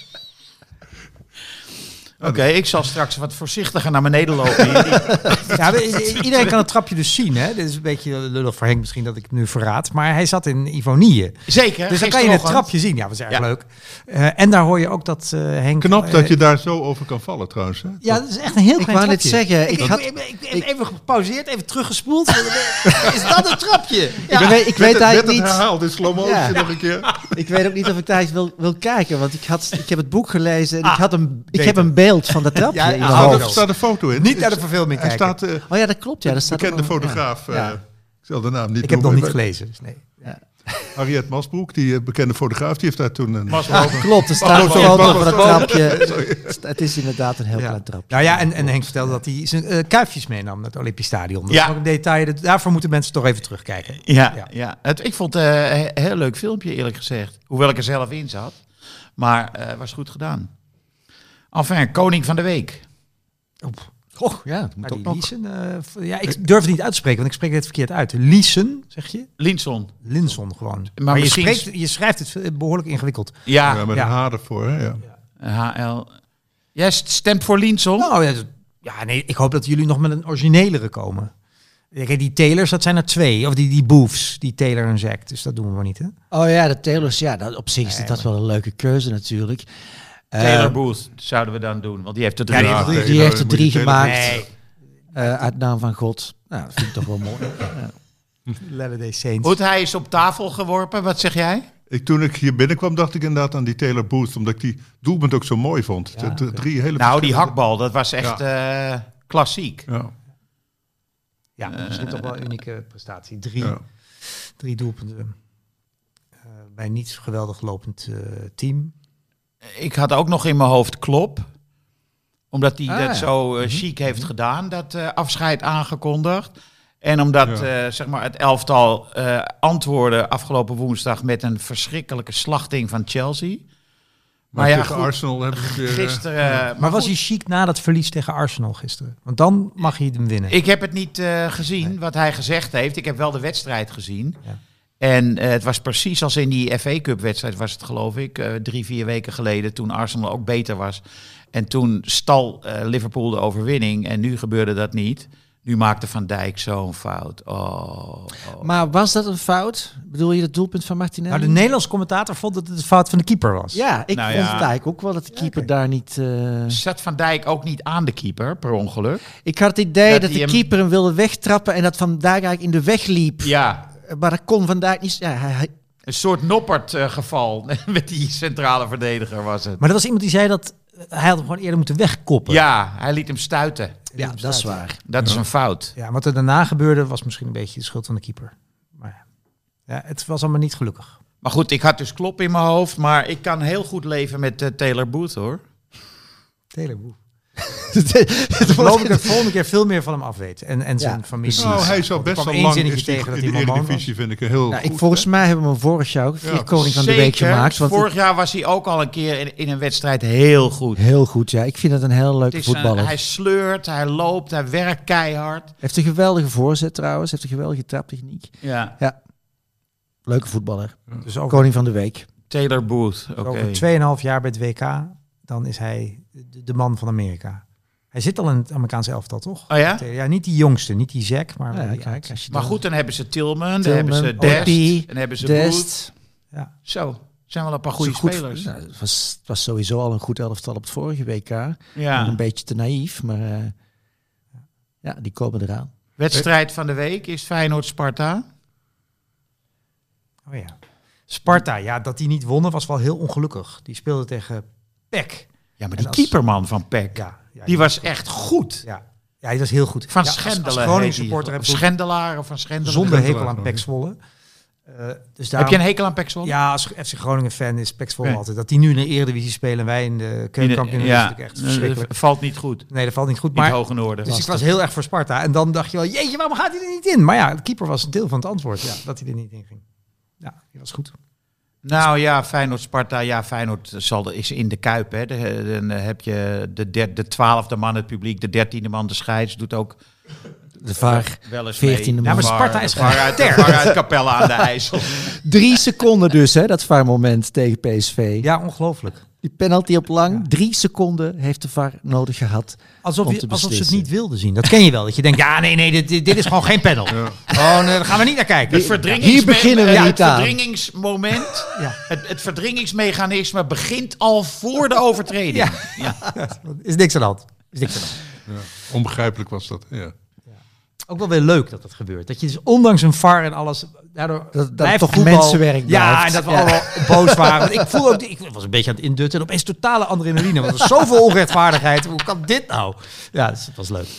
Oké, ik zal straks wat voorzichtiger naar beneden lopen. Ja, i- iedereen kan het trapje dus zien. Hè? Dit is een beetje lullig voor Henk misschien dat ik het nu verraad. Maar hij zat in Ivonie. Zeker. Dus dan kan je het gisterochtend. trapje zien. Ja, dat was erg Ja. leuk. Uh, en daar hoor je ook dat uh, Henk... Knap uh, dat je daar zo over kan vallen trouwens. Hè? Ja, dat is echt een heel Ik klein wou net trapje. zeggen, ik, ik had- ik, ik, ik heb even gepauzeerd, even teruggespoeld. Is dat een trapje? Ja. Ik weet, ik weet Werd eigenlijk het niet. herhaald in slow motion Ja. nog een keer. Ik weet ook niet of ik daar eens wil, wil kijken, want ik, had, ik heb het boek gelezen en ik, Ah, had een, ik beter. heb een beeld van dat trapje Ja, in ja, mijn hou Er dat hoofd. staat een foto in. Niet naar de verfilming Hij kijken. staat, eh, Oh ja, dat klopt. Ja, dat staat bekende ook wel- fotograaf. Ja. eh, Ja. ik zal de naam niet Ik heb nog noemen, niet maar gelezen. Dus nee. Harriet Masbroek, die eh, bekende fotograaf, die heeft daar toen een... Klopt, er staat een Oh, sorry, foto wacht, van het wacht, trapje. Het is inderdaad een heel Ja. klein trapje. Nou ja, en, en Henk vertelde dat hij zijn uh, kuifjes meenam naar het Olympisch Stadion. Dat Ja. is ook een detail. Dat, daarvoor moeten mensen toch even terugkijken. Ja, Ja. ja. Het, ik vond het uh, een heel leuk filmpje, eerlijk gezegd. Hoewel ik er zelf in zat. Maar het uh, was goed gedaan. Enfin, koning van de week. Och, ja, dat moet Maar ook die nog. Liesen, uh, v- ja, ik durf het niet uit te spreken, want ik spreek het verkeerd uit. Liesen, zeg je? Linson. Linson gewoon. Maar, Maar je, misschien- spreekt, je schrijft het veel- behoorlijk ingewikkeld. Ja, Ja, met ja. een H ervoor. Hè? Ja. H L. Jij stemt voor Linson? Nou, ja, dat- ja, nee, ik hoop dat jullie nog met een originelere komen. Kijk, die Taylors, dat zijn er twee. Of die, die Boofs, die Taylor en Zack. Dus dat doen we maar niet, hè? Oh ja, de Taylors. Ja, dat, op zich is Nee, dat wel een leuke keuze natuurlijk. Taylor Eh, Booth zouden we dan doen, want die heeft er Ja, drie. die Ja, heeft die, Taylor, die heeft er moet je drie Taylor gemaakt. doen. eh, uit naam van God. Nou, dat vind ik toch wel mooi. Ja. Latter-day Saints. Goed, hij is op tafel geworpen. Wat zeg jij? Ik, toen ik hier binnenkwam, dacht ik inderdaad aan die Taylor Booth, omdat ik die doelpunt ook zo mooi vond. Ja, De- de oké. Drie hele Nou, die verschillende- hakbal, dat was echt eh, klassiek. Ja, Ja, misschien toch wel een unieke prestatie. Drie, ja. drie doelpunten. Uh, bij een niet geweldig lopend uh, team. Ik had ook nog in mijn hoofd Klopp. Omdat hij Ah, dat ja. zo uh, chic heeft gedaan, dat uh, afscheid aangekondigd. En omdat Ja. uh, zeg maar het elftal uh, antwoordde afgelopen woensdag met een verschrikkelijke slachting van Chelsea. Maar, Maar ja, tegen goed, Arsenal hebben we weer... eh, Gisteren. Maar was hij chic na dat verlies tegen Arsenal gisteren? Want dan mag je hem winnen. Ik heb het niet uh, gezien, nee. wat hij gezegd heeft. Ik heb wel de wedstrijd gezien. Ja. En uh, het was precies als in die F A Cup wedstrijd was het, geloof ik, uh, drie, vier weken geleden, toen Arsenal ook beter was. En toen stal uh, Liverpool de overwinning en nu gebeurde dat niet. Nu maakte Van Dijk zo'n fout. Oh, oh. Maar was dat een fout? Bedoel je het doelpunt van Martinelli? Nou, de Nederlandse commentator vond dat het een fout van de keeper was. Ja, ik Nou vond ja. het eigenlijk ook wel dat de keeper oké. daar niet... eh, Zat Van Dijk ook niet aan de keeper, per ongeluk? Ik had het idee Dat dat, hij de hem- keeper hem wilde wegtrappen en dat Van Dijk eigenlijk in de weg liep. Ja, Maar dat kon Van Dijk niet... Ja, hij, hij- een soort Noppert uh, geval met die centrale verdediger was het. Maar er was iemand die zei dat uh, hij had hem gewoon eerder moeten wegkoppen. Ja, hij liet hem stuiten. ja, dat is waar. Dat is een fout. Ja, wat er daarna gebeurde was misschien een beetje de schuld van de keeper. Maar ja, ja het was allemaal niet gelukkig. Maar goed, ik had dus Klopp in mijn hoofd, maar ik kan heel goed leven met uh, Taylor Booth, hoor. Taylor Booth. Ik geloof ik de volgende keer veel meer van hem afweten. En, en zijn Ja, familie. precies. Nou, hij is al Want er best kwam wel één lang zinnetje is die tegen dat in hij de Maman Eredivisie, vind ik een heel Nou, goed. ik, volgens mij hebben we hem vorig jaar ook Ja, ja, koning van de week Zeker. gemaakt. Want Vorig jaar was hij ook al een keer in, in een wedstrijd heel goed. heel goed, ja. Ik vind het een heel Het leuke is een- voetballer. hij sleurt, hij loopt, hij werkt keihard. Heeft een geweldige voorzet trouwens. Heeft een geweldige traptechniek. Ja. Leuke voetballer. Dus over, Koning van de week. Taylor Booth, oké. over tweeënhalf jaar bij het W K, dan is hij de, de man van Amerika. Hij zit al in het Amerikaanse elftal, toch? Oh ja? Ja, niet die jongste, niet die Zack, maar... Ja, wel die kijk, oudste. als je Maar dan- goed, dan hebben ze Tillman, dan Tillman, hebben ze Dest, Oppie, dan hebben ze Booth. Dest. Ja. Zo, zijn wel een paar goede Zo goed- spelers. nou, het, was, het was sowieso al een goed elftal op het vorige W K. Nog Ja. een beetje te naïef, maar eh, ja, die komen eraan. Wedstrijd van de week is Feyenoord-Sparta. Oh ja. Sparta, ja, dat die niet wonnen was wel heel ongelukkig. Die speelde tegen P E C. Ja, maar En die als- keeperman van P E C, Ja, ja, die was echt goed. Ja, ja, die was heel goed. Van ja, als- Schendelen. Als Groningen heet die. supporter heb ik Schendelaar of van Schendelen. zonder hekel Schendelaar, aan P E C Zwolle. Uh, dus daarom, Heb je een hekel aan P E C Zwolle? Ja, als F C Groningen fan is P E C Zwolle Nee. altijd. Dat die nu in de Eredivisie spelen en wij in de keukenkampioen, ja, is natuurlijk echt verschrikkelijk. eh, valt niet goed. Nee, dat valt niet goed. Maar Maar, hoog in orde. dus ik was heel erg voor Sparta. En dan dacht je wel, jeetje, waarom gaat hij er niet in? Maar ja, de keeper was een deel van het antwoord. Ja, dat hij er niet in ging. Ja, die was goed. Nou ja, Feyenoord-Sparta. Ja, Feyenoord zal de, is in de Kuip. Hè. De, dan heb je de, der, de twaalfde man het publiek, de dertiende man de scheids. Doet ook De V A R. wel eens veertiende mee. man. Ja, maar Sparta is De V A R uit, de getergd. V A R uit Capelle aan de IJssel. Drie seconden dus, hè, dat V A R-moment tegen P S V. Ja, ongelooflijk. Die penalty op lang, drie seconden heeft de V A R nodig gehad. Alsof, Om je, te alsof ze het beslissen. niet wilden zien. Dat ken je wel. Dat je denkt, ja, nee, nee, dit, dit, dit is gewoon geen panel. Gewoon, uh, daar gaan we niet naar kijken. Het verdringings- Hier beginnen we ja, niet het aan. verdringingsmoment, Ja. het, het verdringingsmechanisme begint al voor de overtreding. Ja. Ja. Is niks aan de hand. Is niks aan de hand. Ja, onbegrijpelijk was dat. Ja. Ook wel weer leuk dat dat gebeurt. Dat je dus ondanks een V A R en alles, daardoor dat blijft toch voetbal- mensenwerk Ja, blijft. en dat we Ja. allemaal boos waren. Want ik voel ook, ik was een beetje aan het indutten en opeens totale adrenaline. Want er is zoveel onrechtvaardigheid. Hoe kan dit nou? Ja, dus het was leuk.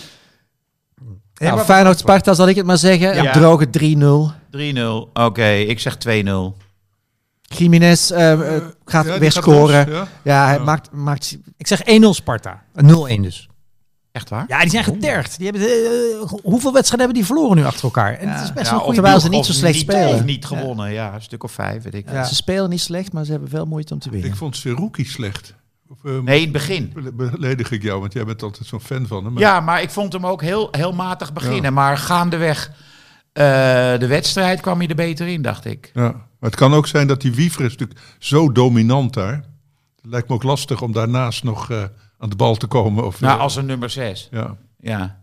Nou, Feyenoord-Sparta zal ik het maar zeggen. Ja. Een droge drie nul. drie nul. Oké, ik zeg twee nul. Jiménez uh, uh, gaat Ja, die weer gaat scoren. los, ja. Ja, hij Ja. maakt, maakt... Ik zeg één nul Sparta. Een nul één dus. Echt waar? Ja, die zijn getergd. Die hebben, uh, hoeveel wedstrijden hebben die verloren nu achter elkaar? En het is best Ja, wel of goed. terwijl ze niet of zo slecht niet, spelen. Of niet gewonnen, ja. Een stuk of vijf, weet ik. Ja. Ze spelen niet slecht, maar ze hebben wel moeite om te winnen. Ik vond Seruki slecht. Of, uh, Nee, in het begin. beledig ik jou, want jij bent altijd zo'n fan van hem. Maar Ja, maar ik vond hem ook heel, heel matig beginnen. Ja. Maar gaandeweg uh, de wedstrijd kwam hij er beter in, dacht ik. Ja, maar het kan ook zijn dat die Wiever is natuurlijk zo dominant daar. Het lijkt me ook lastig om daarnaast nog uh, aan de bal te komen. Of, Nou, uh, als een nummer zes. ja. Ja.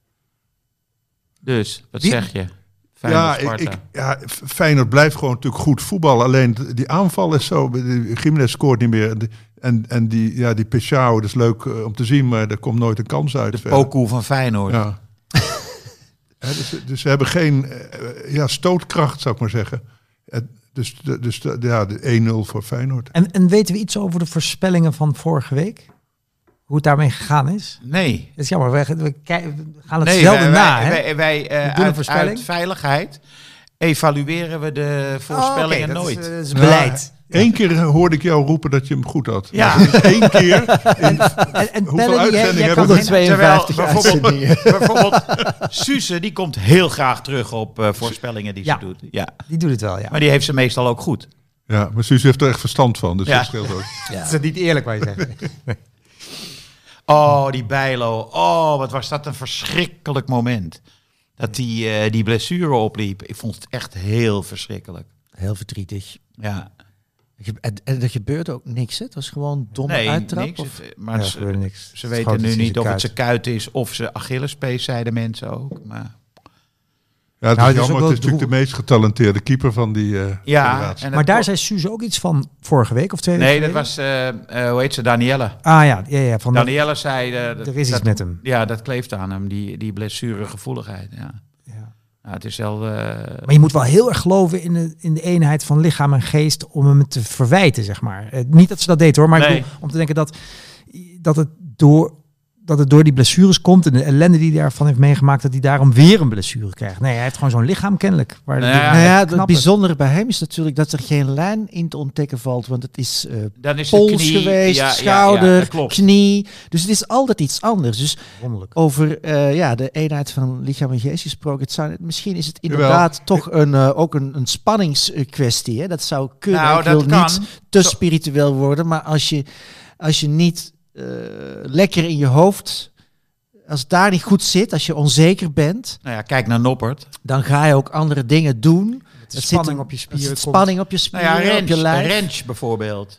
Dus, wat Die- zeg je? Ja, Feyenoord, ik, Sparta. ik, ja, Feyenoord blijft gewoon natuurlijk goed voetballen. Alleen d- die aanval is zo. Jiménez scoort niet meer. En, de- en, en die, ja, die Peshao, dat is leuk uh, om te zien, maar er komt nooit een kans uit. De verder. Poku van Feyenoord. Ja. Hè, dus, dus ze hebben geen uh, ja, stootkracht, zou ik maar zeggen. Uh, dus de, dus de, ja, de één nul voor Feyenoord. En, en weten we iets over de voorspellingen van vorige week? Hoe het daarmee gegaan is? Nee. Dat is jammer, we, we, kij- we gaan het Nee, zelden wij, na. wij, hè? wij, wij, uh, We doen een uit, voorspelling. uit veiligheid evalueren we de voorspellingen Oh, oké, nooit. Dat is, dat is beleid. Eén keer hoorde ik jou roepen dat je hem goed had. Ja. Maar één keer. In, En, en Hoeveel Pelle, die- jij- uitzendingen jij hebben kan we? het- honderdtweeënvijftig Terwijl bijvoorbeeld, uitzendingen. bijvoorbeeld Suze, die komt heel graag terug op uh, voorspellingen die Ja. ze doet. Ja. Die doet het wel, ja. Maar die heeft ze meestal ook goed. ja, maar Suus heeft er echt verstand van, dus Ja. dat scheelt ook. Dat is niet eerlijk wat je zegt. Oh, die Bijlo. Oh, wat was dat een verschrikkelijk moment. Dat die, uh, die blessure opliep. Ik vond het echt heel verschrikkelijk. Heel verdrietig. Ja. Ge- En, en er gebeurde ook niks, hè? Het was gewoon domme Nee, uittrap. niks. Of? Het- maar Ja, ze, er gebeurde niks. ze Het weten schoot nu iets in niet zijn of het kuit. zijn kuit is of ze Achillespees, zeiden mensen ook. Maar Ja, het Nou, is het is jammer. ook Het is wel natuurlijk de meest getalenteerde keeper van die uh, ja, federatie. en Maar daar zei Suze ook iets van vorige week of twee Nee, weken dat geleden? was, uh, uh, hoe heet ze, Danielle. Ah ja, ja, ja van de- Danielle zei... Uh, dat, er is iets dat- met hem. Ja, dat kleeft aan hem, die, die blessuregevoeligheid. Ja. Ja. Nou, het is wel... Uh, Maar je moet wel heel erg geloven in de, in de eenheid van lichaam en geest om hem te verwijten, zeg maar. Eh, niet dat ze dat deed hoor, maar ik Nee. bedoel, om te denken dat, dat, het door, dat het door die blessures komt en de ellende die hij daarvan heeft meegemaakt, dat hij daarom weer een blessure krijgt. Nee, hij heeft gewoon zo'n lichaam kennelijk. Waar Nou de- ja, nou ja, knap het bijzondere bij hem is natuurlijk dat er geen lijn in te ontdekken valt. Want het is eh, dan is de pols knie, geweest, ja, ja, schouder, ja, dat klopt. knie. Dus het is altijd iets anders. Dus Wonderlijk. over eh, ja, de eenheid van lichaam en geest gesproken. Het zou, misschien is het Jawel. inderdaad toch een, eh, ook een, een spanningskwestie. Hè? Dat zou kunnen. Nou, Ik dat wil kan. niet te Zo- spiritueel worden. Maar als je, als je niet eh, lekker in je hoofd... Als het daar niet goed zit, als je onzeker bent... Nou ja, kijk naar Noppert. dan ga je ook andere dingen doen. De Er zit spanning een- op je er spieren zit komt. spanning op je Nou spieren, ja, op je Rens, lijf. Rens bijvoorbeeld.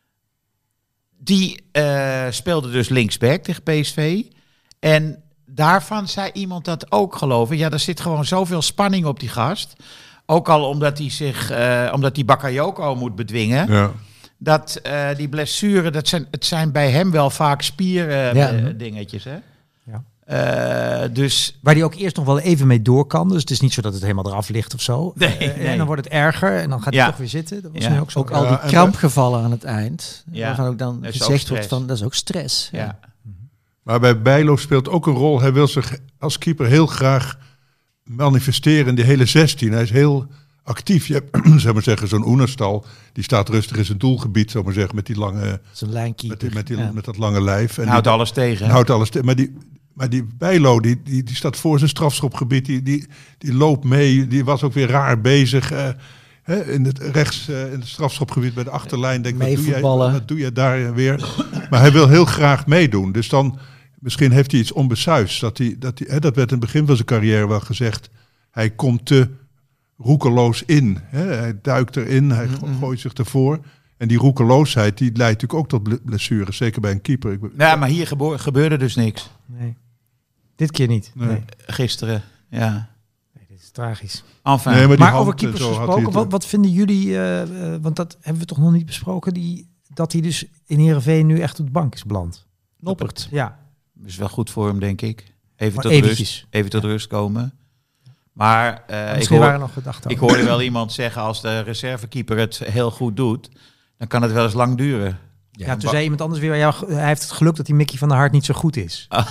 Die uh, speelde dus linksback tegen P S V. En daarvan zei iemand dat ook geloven. Ja, er zit gewoon zoveel spanning op die gast. Ook al omdat hij zich, uh, omdat die Bakayoko moet bedwingen. Ja. Dat uh, die blessuren, dat zijn, het zijn bij hem wel vaak spierdingetjes. Ja. hè? Ja. Uh, dus Waar hij ook eerst nog wel even mee door kan. Dus het is niet zo dat het helemaal eraf ligt of zo. Nee, Eh, nee. En dan wordt het erger en dan gaat hij Ja. toch weer zitten. Dat was Ja. nu ook zo. Ook al Ja, die en krampgevallen aan het eind. Ja. Waarvan ook dan Dat is ook gezegd wordt stress. van, dat is ook stress. Ja. ja. Maar bij Bijlo speelt ook een rol. Hij wil zich als keeper heel graag manifesteren in die hele zestien. Hij is heel actief. Je hebt, zeg maar zeggen, zo'n Oenerstal. Die staat rustig in zijn doelgebied, zeg maar zeggen, met die lange, Zo'n met, lijnkeeper. die, met, die, Ja. met dat lange lijf. En En houdt die, alles tegen. en hè? houdt alles te- maar die, maar die Bijlo, die, die, die staat voor zijn strafschopgebied. Die, die, die loopt mee. Die was ook weer raar bezig. eh, hè, in het rechts, eh, in het strafschopgebied bij de achterlijn. Denk, wat doe, jij, Meevoetballen. wat doe jij daar weer? Maar hij wil heel graag meedoen. Dus dan, misschien heeft hij iets onbesuisd. Dat, hij, dat, hij, hè, dat werd in het begin van zijn carrière wel gezegd. Hij komt te roekeloos in. Hè? Hij duikt erin, hij go- gooit zich ervoor. En die roekeloosheid die leidt natuurlijk ook tot ble- blessures. Zeker bij een keeper. Ik be- Ja, maar hier gebo- gebeurde dus niks. Nee. Dit keer niet. Nee. Nee. Gisteren, ja. Nee, dit is tragisch. Enfin. Nee, maar die Maar hand over en keepers zo had hij gesproken, het- wat, wat vinden jullie, uh, uh, want dat hebben we toch nog niet besproken, die, dat hij dus in Heerenveen nu echt op de bank is beland. Noppert. Ja, is wel goed voor hem, denk ik. Even Maar tot eventjes. rust. Even tot rust komen. Maar uh, ik, misschien hoor, waren er nog gedachten ik over. hoorde wel iemand zeggen, als de reservekeeper het heel goed doet, dan kan het wel eens lang duren. Ja, toen zei iemand anders weer, ja, hij heeft het geluk dat die Mickey van der Hart niet zo goed is. Ah.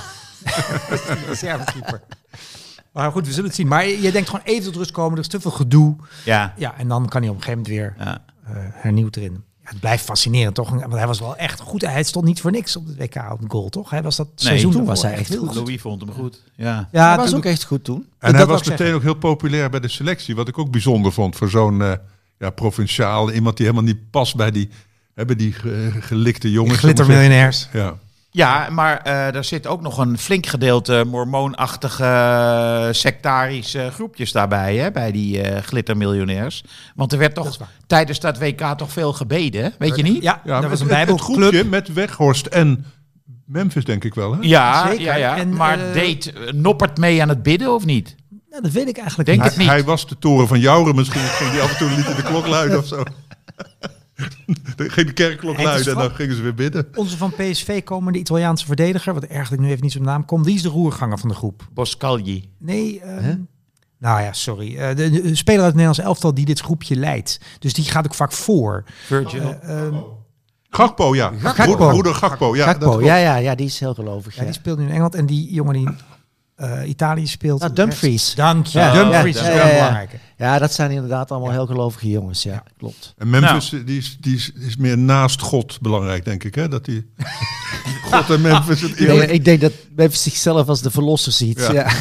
Die reservekeeper. Maar goed, we zullen het zien. Maar je denkt gewoon even tot rust komen, er is te veel gedoe. Ja, Ja, en dan kan hij op een gegeven moment weer ja. uh, hernieuwd erin. Ja, het blijft fascinerend, toch? Want hij was wel echt goed. Hij stond niet voor niks op het W K op de goal, toch? Hij was dat seizoen toen daarvoor was hij echt heel goed. Louis vond hem goed. Ja. Ja, Hij was toen- ook echt goed toen. En Dat hij wou was ik meteen zeggen. ook heel populair bij de selectie. Wat ik ook bijzonder vond voor zo'n eh, ja, provinciaal. Iemand die helemaal niet past bij die, Hebben die ge- gelikte jongens. Glittermiljonairs. Ja. Ja, maar uh, er zit ook nog een flink gedeelte mormoonachtige uh, sectarische groepjes daarbij, hè, bij die uh, glittermiljonairs. Want er werd toch tijdens dat W K toch veel gebeden, weet je niet? Ja, Ja, dat was een het- het bijbelclub. groepje met Weghorst en Memphis, denk ik wel. Hè? Ja, Zeker. ja, ja. En, maar uh, deed uh, Noppert mee aan het bidden of niet? Ja, dat weet ik eigenlijk Denk niet. het niet. Hij was de toren van Jouren misschien. Ging die af en toe een liedje de klok luiden of zo. Dan ging de kerkklok Het is luiden en dan grap- gingen ze weer bidden. Onze van P S V komende Italiaanse verdediger, wat eigenlijk nu even niet zo'n naam komt, die is de roerganger van de groep. Boscagli. Nee, uh, nou ja, sorry. Uh, de, de speler uit het Nederlands elftal die dit groepje leidt. Dus die gaat ook vaak voor. Virgil. Uh, uh, Gakpo, ja. Gakpo. Broeder, broeder Gakpo. Ja, dat Gakpo, klopt. ja, ja, ja, die is heel gelovig. ja, Ja. die speelt nu in Engeland en die jongen die uh, Italië speelt. Ah, Dumfries. Dank je. Ja, Dumfries ja, is ja, wel ja, een ja. belangrijke. Ja, dat zijn inderdaad allemaal heel gelovige jongens. Ja, klopt. En Memphis, die, is, die is, is meer naast God belangrijk, denk ik. Hè? Dat die God en Memphis het Nee, eerlijk... ik denk dat Memphis zichzelf als de verlosser ziet. Ja. Ja.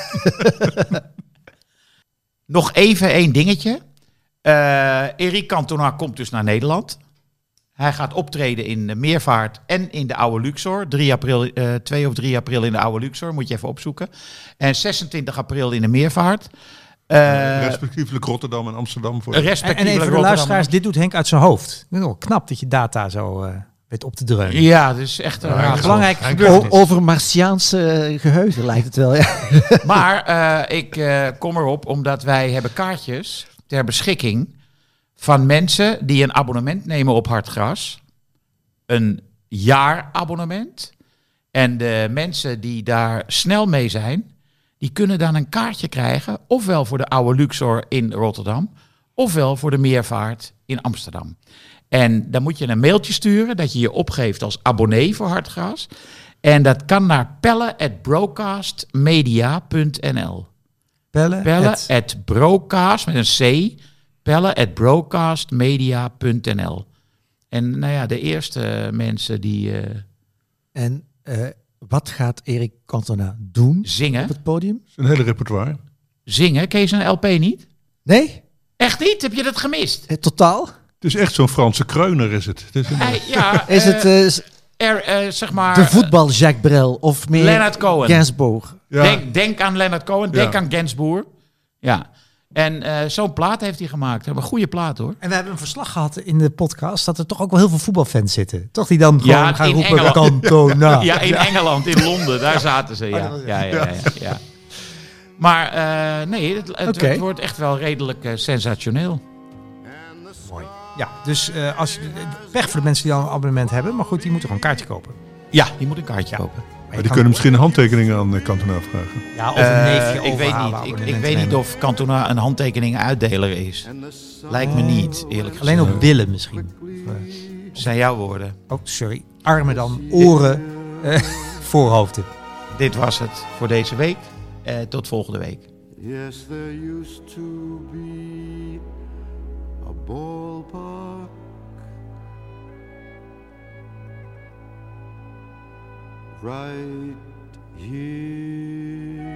Nog even één dingetje. Uh, Eric Cantona komt dus naar Nederland. Hij gaat optreden in de Meervaart en in de Oude Luxor. drie april, uh, twee of drie april in de Oude Luxor, moet je even opzoeken. En zesentwintig april in de Meervaart. Uh, Respectievelijk Rotterdam en Amsterdam. Voor En, respectievelijk en even voor de Rotterdam. luisteraars, dit doet Henk uit zijn hoofd. Ik vind het wel knap dat je data zo uh, weet op te dreunen. Ja, dat is echt een Ja, raadsel. Belangrijk O- gebeurtenis. over Martiaanse geheugen lijkt het wel. Ja. Maar uh, ik uh, kom erop omdat wij hebben kaartjes ter beschikking van mensen die een abonnement nemen op Hartgras. Een jaarabonnement. En de mensen die daar snel mee zijn, die kunnen dan een kaartje krijgen. Ofwel voor de Oude Luxor in Rotterdam, ofwel voor de Meervaart in Amsterdam. En dan moet je een mailtje sturen dat je je opgeeft als abonnee voor Hartgras. En dat kan naar pelle at broadcastmedia punt n l. Bellen. Pelle het- at broadcast met een C. Pelle at broadcastmedia punt n l. En nou ja, de eerste mensen die uh, En uh, wat gaat Erik Cantona doen zingen, op het podium? een hele repertoire. zingen, ken je zijn L P niet? Nee? Echt niet? Heb je dat gemist? Eh, totaal? Het is echt zo'n Franse kreuner, is het. Het is een, Hij, ja, Is uh, het uh, s- er, uh, zeg maar... de voetbal Jacques Brel of meer Leonard Cohen. Gainsbourg? ja, Denk, denk aan Leonard Cohen, denk Ja. aan Gainsbourg. Ja. En uh, zo'n plaat heeft hij gemaakt. Een goede plaat hoor. En we hebben een verslag gehad in de podcast dat er toch ook wel heel veel voetbalfans zitten. Toch die dan Ja, gewoon gaan in roepen Engeland. Cantona. Ja, in Engeland, in Londen, daar zaten ze. Ja, dat was- ja, ja, ja, ja, ja. Maar uh, nee, het, het, Oké. het wordt echt wel redelijk uh, sensationeel. Ja, dus uh, als je, pech voor de mensen die al een abonnement hebben. Maar goed, die moeten gewoon een kaartje kopen. Ja, die moet een kaartje Ja. kopen. Maar maar je die kan- kunnen misschien een handtekening aan uh, Cantona vragen. Ja, of een Uh, neefje ik weet overhalen niet, ik, ik abonnement weet niet nemen. of Cantona een handtekeningenuitdeler is. Lijkt me niet, eerlijk gezegd. Alleen op billen misschien. Zijn jouw woorden. Oh, sorry. Armen dan, oren, uh, voorhoofden. Dit was het voor deze week. Uh, tot volgende week. Yes, there used to be a ballpark right here.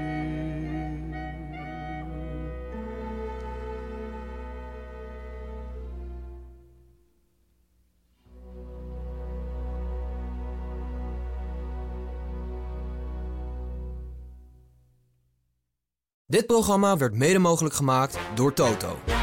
Dit programma werd mede mogelijk gemaakt door Toto.